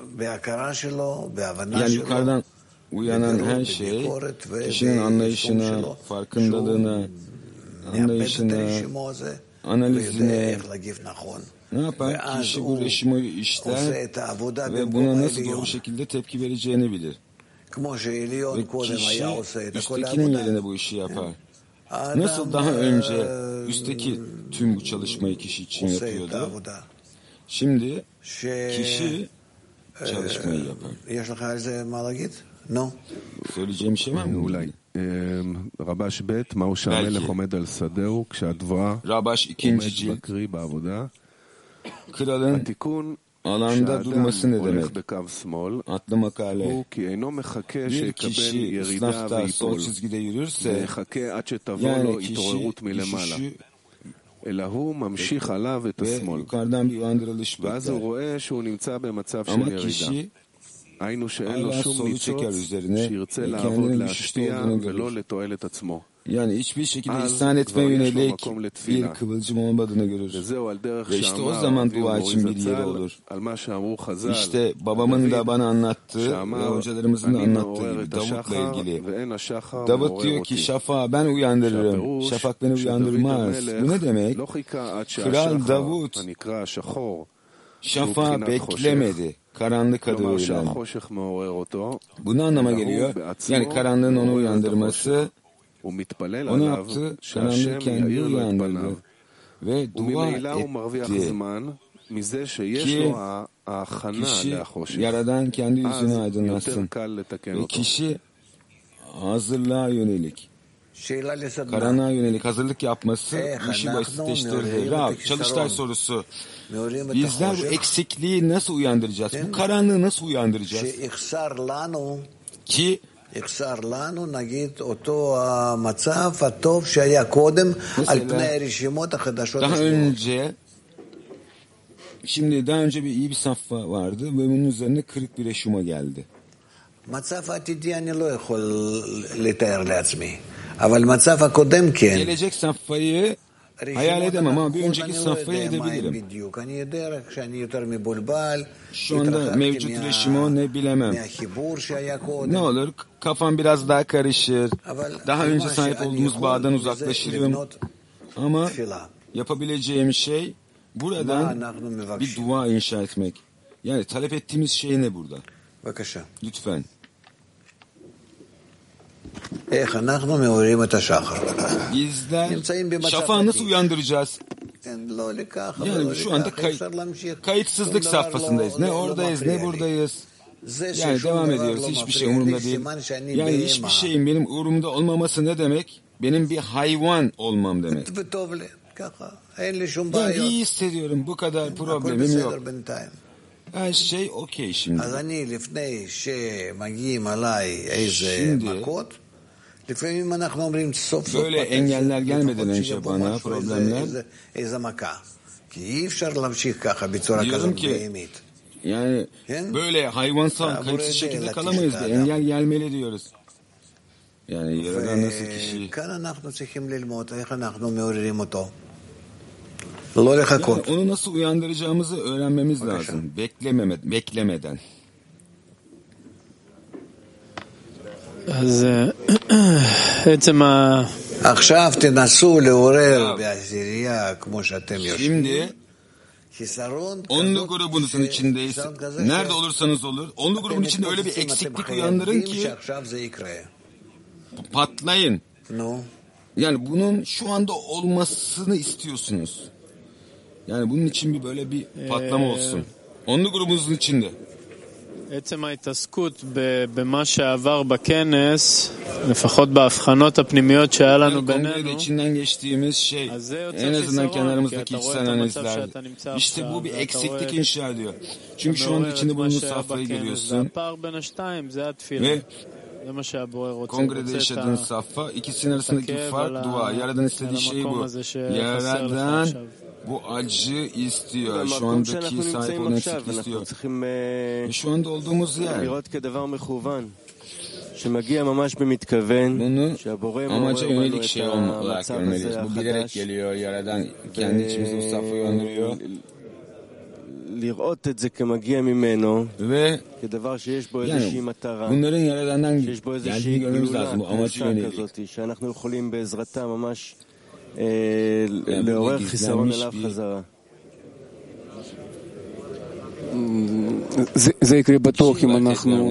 Yani yukarıdan uyanan her şey, kişinin anlayışına, farkındalığına, anlayışına, analizine, ne yapar? Kişi bu reşimoyu işler ve buna nasıl doğru şekilde tepki vereceğini bilir. Ve kişi üsttekinin yerine bu işi yapar. Nasıl daha önce üstteki tüm bu çalışmayı kişi için yapıyordu. Şimdi kişi çalışmayı yapar. Söyleyeceğim bir şey var mı? רבש ב' מהו שהמלך עומד על שדהו כשהדבורה עומד בקרי בעבודה. Kralın alanda durması ne demek? Atlı makale. Bir kişi ıslafta sol çizgide yürürse, yani kişi düşüşü ve yukarıdan bir uyandırılış bekler. Ama kişi Allah solu çeker üzerine ve kendinin düşüşte olduğunu görür. Yani hiçbir şekilde ihsan etme yönelik bir kıvılcım olmadığını görür. Ve işte o zaman dua için bir yeri olur. İşte babamın da bana anlattığı ve hocalarımızın da anlattığı gibi Davut'la ilgili. Davut diyor ki şafağı ben uyandırırım. Şafak beni uyandırmaz. Bu ne demek? Kral Davut şafağı beklemedi. Karanlık adı verilen. Bu ne anlama geliyor? Yani karanlığın onu uyandırması, onu yaptı, karanlığı kendi uyandırdı ve dua etti ki kişi Yaradan kendi yüzünü aydınlatsın ve kişi hazırlığa yönelik, karanlığa yönelik hazırlık yapması işi basitleştirdi. Rab, Çalıştay sorusu. Bizler bu eksikliği nasıl uyandıracağız? Bu karanlığı nasıl uyandıracağız? Ki mesela daha önce Şimdi daha önce bir iyi bir safha vardı ve bunun üzerine kırık bir eşuma geldi. Gelecek safhayı hayal edemem ama bir önceki safhayı edebilirim. Şu anda mevcut reşimo ne bilemem. Ne olur kafam biraz daha karışır. Daha önce sahip olduğumuz bağdan uzaklaşırım. Ama yapabileceğim şey buradan bir dua inşa etmek. Yani talep ettiğimiz şey ne burada? Lütfen. Bizler şafağı nasıl uyandıracağız? Yani şu anda kay, kayıtsızlık safhasındayız. Ne oradayız ne buradayız. Yani devam ediyoruz. Hiçbir şey umurumda değil. Yani hiçbir şeyin benim umurumda olmaması ne demek? Benim bir hayvan olmam demek. Ben iyi hissediyorum. Bu kadar problemim yok. Her şey okey şimdi. Şimdi böyle engeller gelmeden önce bana problemler diyorum ki yani böyle hayvansal kayıtsız şekilde kalamayız da engel gelmeli diyoruz. Yani yaradan nasıl kişi yani onu nasıl uyandıracağımızı öğrenmemiz lazım. Beklememe, beklemeden. אז עצם ה... עכשיו תנסו לעורר בעשירייה כמו שאתם יושבים. Onlu grubunuzun içindeyiz. Nerede olursanız olur. Onlu grubun içinde öyle bir eksiklik uyandırın ki patlayın. Yani bunun şu anda olmasını istiyorsunuz. Yani bunun için bir böyle bir patlama olsun. Onlu grubunuzun içinde. עצם ההתעסקות במה שעבר בכנס, לפחות בהבחנות הפנימיות שהיה לנו בינינו, içinden geçtiğimiz şey, en azından kenarımızdaki içsel analizler. İşte bu bir eksiklik inşa ediyor. Çünkü şu anda içinde bulunduğun safhayı görüyorsun. Ve kongrede yaşadığın safha, ikisinin arasındaki fark dua. Yaradan istediği şey bu. Yaradan bu acı istiyor. Şu andaki sahip olan eksikliği istiyor. Ve şu anda olduğumuz yer. Bunu amaca yönelik şey olarak görmeliyiz. Bu bilerek geliyor. Yaradan kendi içimizde o safhayı uyandırıyor. Ve yani bunların Yaradan'dan geldiğini görmemiz lazım. Bu amaca yönelik. לעורר חיסרון אליו חזרה. זה יקרה בטוח אם אנחנו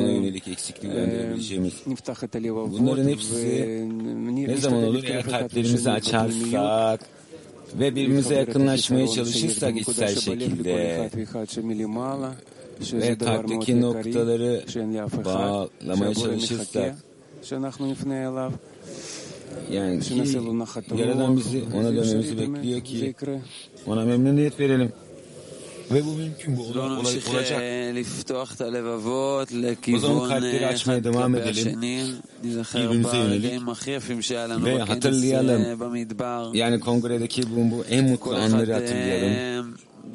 נפתח את הלבבות ne zaman olur eğer kalplerimizi açarsak ve birbirimize yakınlaşmaya çalışırsak içsel şekilde ve kalpteki noktaları bağlamaya çalışırsak yani ki Yaradan bizi ona dönmemizi bekliyor ki ona memnuniyet verelim. Ve bu mümkün, bu olay, olacak. O zaman kalpleri açmaya devam edelim. Birbirimize yönelik. Ve hatırlayalım. Yani kongredeki bu, bu en mutlu anları hatırlayalım.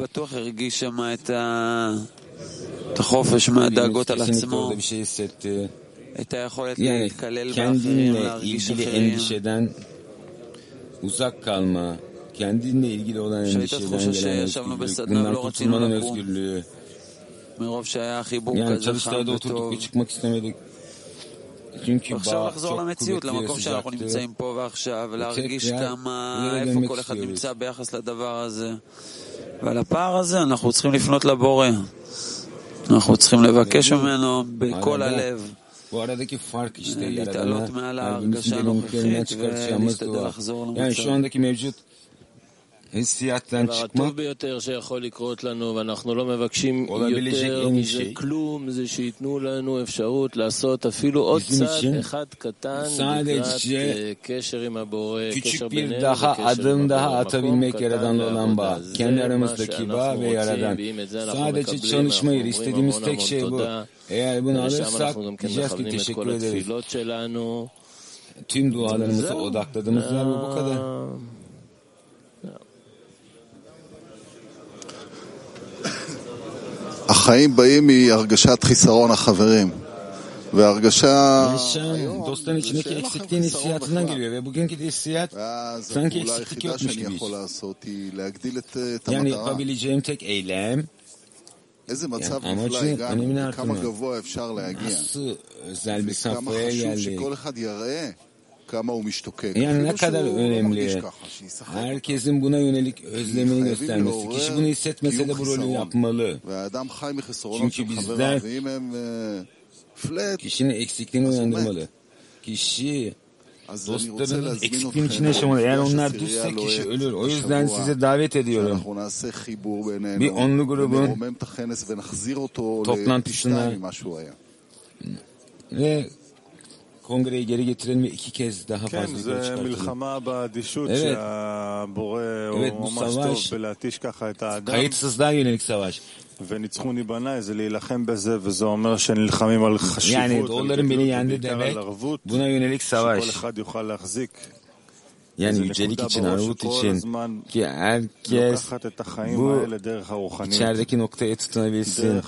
Kesinlikle orada bir şey hissetti. Yani kendinle ilgili endişeden uzak kalma, kendinle ilgili olan endişeden gelen özgürlük, bundan kurtulmanın özgürlüğü. Yani çalıştayda oturduk ve çıkmak istemedik. Çünkü bağ çok kuvvetli ve sıcaktı. Tekrar buraya dönmek istiyoruz. ועל הפער הזה אנחנו צריכים לפנות לבורא. אנחנו צריכים לבקש ממנו בכל הלב. Bu aradaki fark işte Yaradan'a kalbimizin derinliklerinden çıkartacağımız dua. Yani şu andaki mevcut hissiyattan çıkmak olabilecek en iyi şey. Bizim için sadece küçük bir daha adım daha atabilmek Yaradan'la olan bağ. Kendi aramızdaki bağ ve Yaradan. Sadece çalışmayı, istediğimiz tek şey bu. Eğer bunu alırsak diyeceğiz ki teşekkür ederiz. Tüm dualarımıza odakladığımız yer bu, bu kadar. החיים bאים מהרגשת חיסרון החברים. Yaşam dostların içindeki eksikliğin hissiyatından geliyor ve bugünkü de hissiyat sanki eksiklik yokmuş gibi. Yani yapabileceğim tek eylem, yani amacın önemini artırmak. Nasıl özel bir safhaya geldik? Yani ne kadar önemli. Herkesin buna yönelik özlemini göstermesi. Kişi bunu hissetmese de bu rolü yapmalı. Çünkü bizler kişinin eksikliğini uyandırmalı. Kişi dostlarının eksikliğinin içinde yaşamalı. Eğer onlar düşse kişi ölür. O yüzden size davet ediyorum. Bir onlu grubun toplantısına ve kongreyi geri getirelim ve iki kez daha fazla yukarı çıkartalım. Evet. Evet, bu savaş kayıtsızlığa yönelik savaş. Yani doğruların beni yendi demek buna yönelik savaş. Yani yücelik için, arvut için ki herkes bu içerideki noktaya tutunabilsin.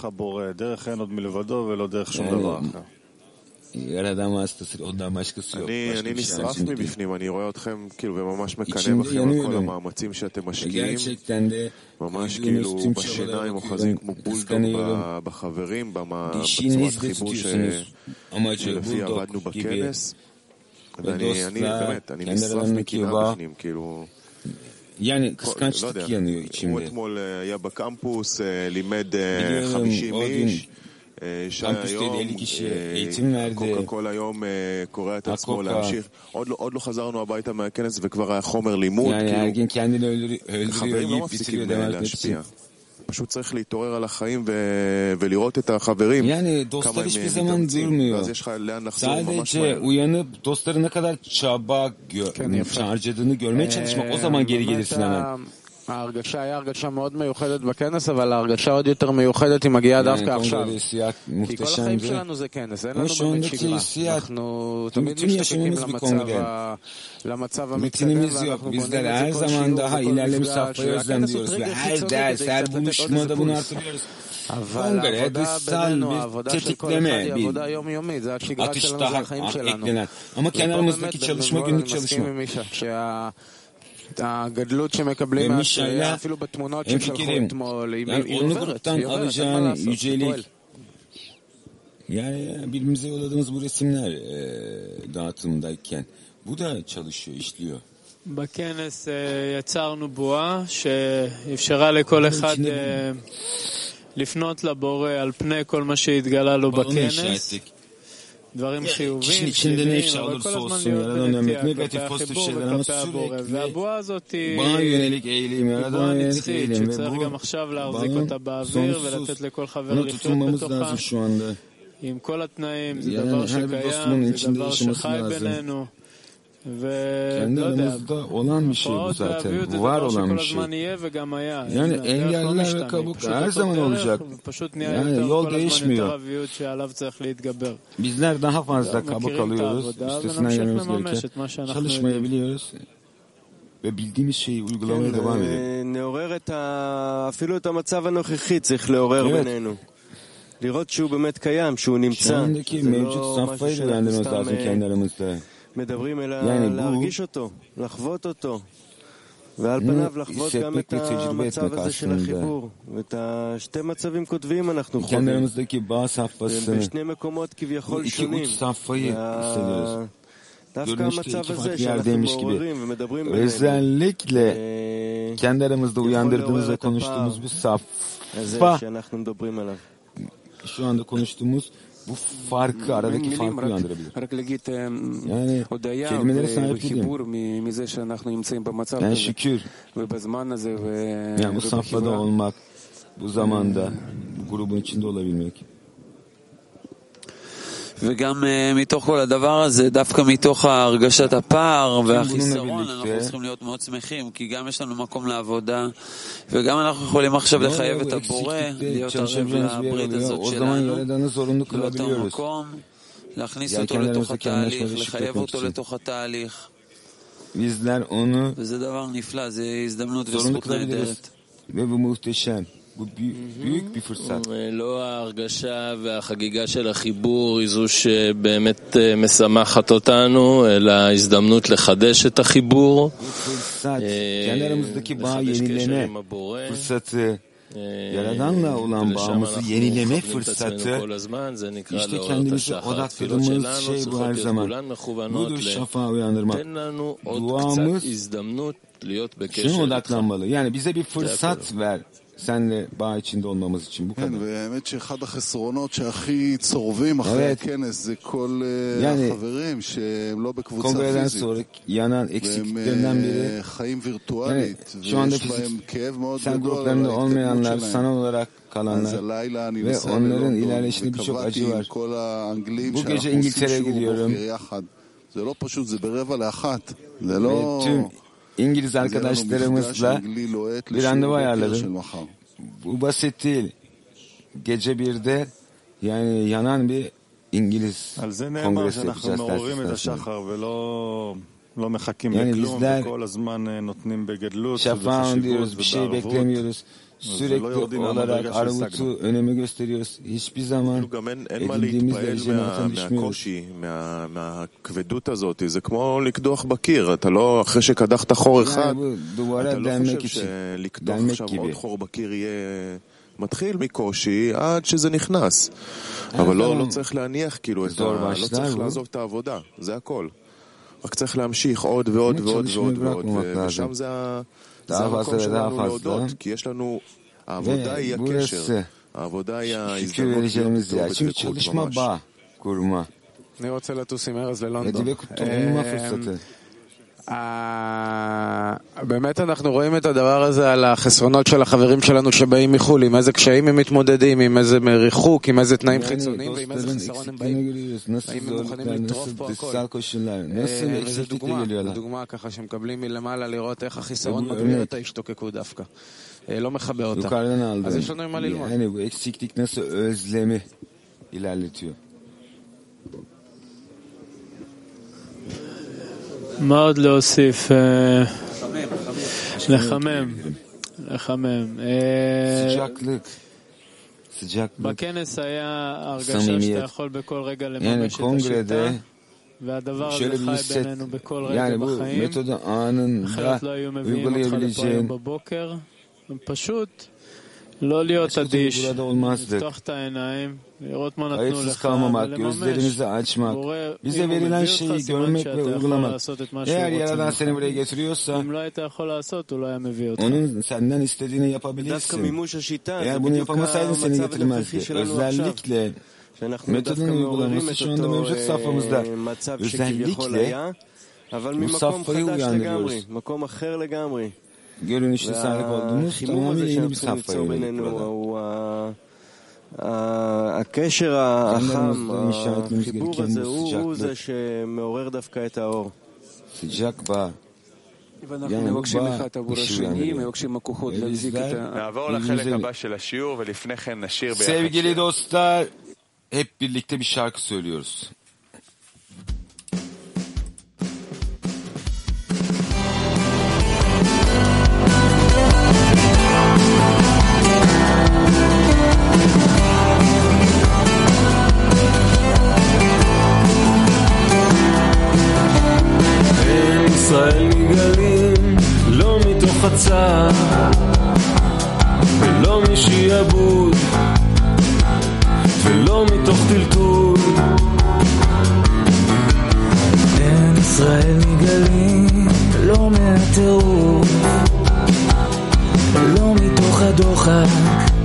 Yani Yaradan vasıtasıyla ondan başkası yok. אני נשרף מבפנים, אני רואה אתכם כאילו וממש מקנא בכם על כל המאמצים שאתם משקיעים. ממש כאילו בשיניים אוחזים כמו בולדוג בחברים, בצורת חיבור שלפי עבדנו בכנס. ואני באמת, אני נשרף מקנאה בפנים, כאילו... Yani kıskançlık yanıyor içimde. הוא אתמול היה בקמפוס, לימד חמישים איש. Kampüsteydi elli kişiye eğitim verdi. קוקה קולה היום קורא את עצמו להמשיך. עוד לא חזרנו הביתה מהכנס וכבר היה חומר לימוד. Yani her gün kendini öldürüyor, yiyip bitiriyor devam etmek için. פשוט צריך להתעורר על החיים ולראות את החברים. Yani dostlar hiçbir zaman durmuyor. Sadece uyanıp dostların ne kadar çaba harcadığını görmeye çalışmak, o zaman geri gelirsin hemen. ההרגשה היה הרגשה מאוד מיוחדת בכנס, אבל ההרגשה עוד יותר מיוחדת היא מגיעה דווקא עכשיו. כי כל החיים שלנו זה כנס, אין לנו באמת שגרה. אנחנו תמיד משתוקקים למצב המתקדם, ואנחנו בונים את זה כל שיעור וכל מפגש, והכנס הוא טריגר חיצוני כדי קצת לתת לזה פולס. אבל העבודה בינינו, העבודה של כל אחד היא עבודה יומיומית, זה השגרה שלנו, זה החיים שלנו. ופה באמת בנבוא אני מסכים עם מישה, שה... הגדלות שמקבלים מהשריעה, אפילו בתמונות ששלחו אתמול, היא עוברת, היא עוברת, אין מה לעשות, זה פועל. Yani birbirimize yolladığımız bu resimler e, dağıtımdayken bu da çalışıyor, işliyor. בכנס יצרנו בועה שאפשרה לכל אחד לפנות לבורא על פני כל מה שהתגלה לו בכנס. דברים חיוביים, שליליים, אבל כל הזמן להיות בנטייה כלפי החיבור וכלפי הבורא. והבועה הזאת היא בועה נצחית, שצריך גם עכשיו להחזיק אותה באוויר ולתת לכל חבר לחיות בתוכה. עם כל התנאים, זה דבר שקיים, זה דבר שחי בינינו. Kendi aramızda olan bir şey bu zaten. Bu var olan bir şey. Yani engeller ve kabuk her zaman olacak. Yani yol değişmiyor. Bizler daha fazla kabuk alıyoruz. Üstesinden gelmemiz gereken. Çalışmayı biliyoruz. ve bildiğimiz şeyi uygulamaya devam edelim. נעורר אפילו את המצב הנוכחי צריך לעורר בינינו. לראות שהוא באמת קיים, שהוא נמצא. זה לא משהו שאנחנו סתם מדברים, אלא להרגיש אותו, לחוות אותו. ועל פניו לחוות גם את המצב הזה של החיבור. ואת השתי מצבים כותבים אנחנו חווים. בשני מקומות כביכול שונים. Görünüşte iki farklı yerdeymiş gibi. Özellikle kendi aramızda uyandırdığımız ve konuştuğumuz bu safha, şu anda konuştuğumuz bu farkı, aradaki farkı uyandırabilir. Yani kelimelere sahip değilim. Yani şükür. Yani bu safhada olmak, bu zamanda, bu grubun içinde olabilmek. וגם מתוך כל הדבר הזה, דווקא מתוך הרגשת הפער והחיסרון, אנחנו צריכים להיות מאוד שמחים, כי גם יש לנו מקום לעבודה, וגם אנחנו יכולים עכשיו לחייב את הבורא, להיות ערב לברית הזאת שלנו, לאותו מקום, להכניס אותו לתוך התהליך, לחייב אותו לתוך התהליך. וזה דבר נפלא, זה הזדמנות וזכות נהדרת. ve bu muhteşem. Bu büyük bir fırsat. לא ההרגשה והחגיגה של החיבור היא זו שבאמת משמחת אותנו, אלא ההזדמנות לחדש את החיבור. Kendi aramızdaki bağ yenileme fırsatı, Yaradan'la olan bağımızı yenileme fırsatı, işte kendimize odakladığımız şey bu her zaman. Budur şafağı uyandırmak. Duamız şuna odaklanmalı. Yani bize bir fırsat ver. Senle bağ içinde olmamız için bu kadar. והאמת שאחד החסרונות שהכי צורבים אחרי הכנס זה כל החברים שהם לא בקבוצה פיזית והם חיים וירטואלית ויש בהם כאב מאוד גדול על ההתקדמות שלהם. אז הלילה אני נוסע ללונדון וקבעתי עם כל האנגלים שאנחנו עושים שיעור בוקר יחד. זה לא פשוט, זה ברבע לאחת. זה לא... İngiliz arkadaşlarımızla bir randevu ayarladım. Bu basit değil. Gece birde yani yanan bir İngiliz kongresi yapacağız yani bizler şafağın diyoruz, bir şey beklemiyoruz. Sürekli olarak arvutu önemi gösteriyoruz. Hiçbir zaman edindiğimiz dereceye altına düşmüyoruz. מהכבדות הזאת, זה כמו לקדוח בקיר, אתה לא, אחרי שקדחת חור אחד, אתה לא חושב שלקדוח עכשיו עוד חור בקיר יהיה מתחיל מקושי עד שזה נכנס. אבל לא צריך להניח, כאילו, לא צריך לעזוב את העבודה, זה הכל. רק צריך להמשיך עוד ועוד ועוד ועוד ועוד, ושם זה המקום שלנו להודות, כי יש לנו, העבודה היא הקשר, העבודה היא ההזדמנות להיות בדבקות ממש. אני רוצה לטוס עם ארז ללונדון. באמת אנחנו רואים את הדבר הזה על החסרונות של החברים שלנו שבאים מחול, עם איזה קשיים הם מתמודדים, עם איזה ריחוק, עם איזה תנאים חיצוניים ועם איזה חסרון הם באים. האם הם מוכנים לטרוף פה הכל. וזה דוגמה, דוגמה ככה שמקבלים מלמעלה לראות איך החיסרון מגביר את ההשתוקקות דווקא. לא מחבא אותה. אז יש לנו עם מה ללמוד. Bu eksiklik nasıl özlemi ilerletiyor. מה עוד להוסיף? לחמם, לחמם. בכנס היה הרגשה שאתה יכול בכל רגע לממש את השיטה, והדבר הזה חי בינינו בכל רגע בחיים, אחרת לא היו מביאים אותך לפה היום בבוקר, פשוט לא להיות אדיש, לפתוח את העיניים, lirot ma natnu Ayıpsız kalmamak, gözlerimizi açmak, bize verilen şeyi görmek ve uygulamak. Eğer Yaradan seni buraya getiriyorsa, onun senden istediğini yapabilirsin. Eğer bunu yapamasaydın seni getirmezdi. Özellikle metodun uygulaması şu anda mevcut safhamızda. Özellikle bu safhayı uyandırıyoruz. Görünüşte sahip olduğumuz tamamen yeni bir safhaya yönelik burada. הקשר החם, החיבור הזה הוא זה שמעורר דווקא את האור. ואנחנו מבקשים לך את עבור השני, מבקשים הכוחות להחזיק את ה... נעבור לחלק הבא של השיעור ולפני כן נשיר ביחד. Sevgili dostlar, hep birlikte bir şarkı söylüyoruz. ישראל מגלים לא מתוך הצעה ולא משעבוד ולא מתוך טלטול אין ישראל מגלים לא מהטירוף ולא מתוך הדוחק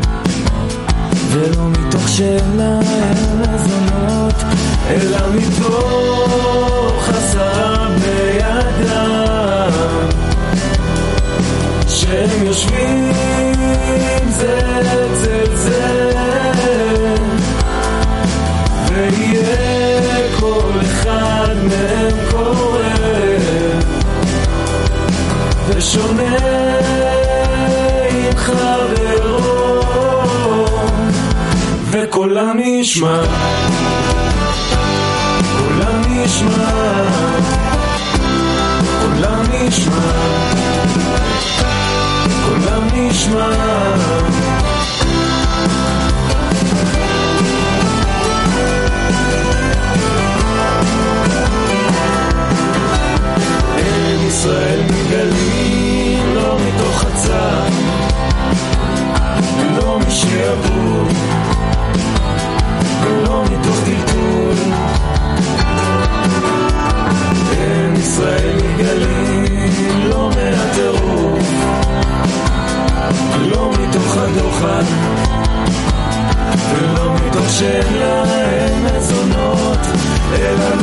ולא מתוך שאלה אלא זונות אלא מתוך עשרה בני אדם שהם יושבים זה אצל זה ויהיה כל אחד מהם קורא ושונה עם חברו וקולם נשמע קולם נשמע קולם נשמע קולם נשמע שלהם מזונות, אלא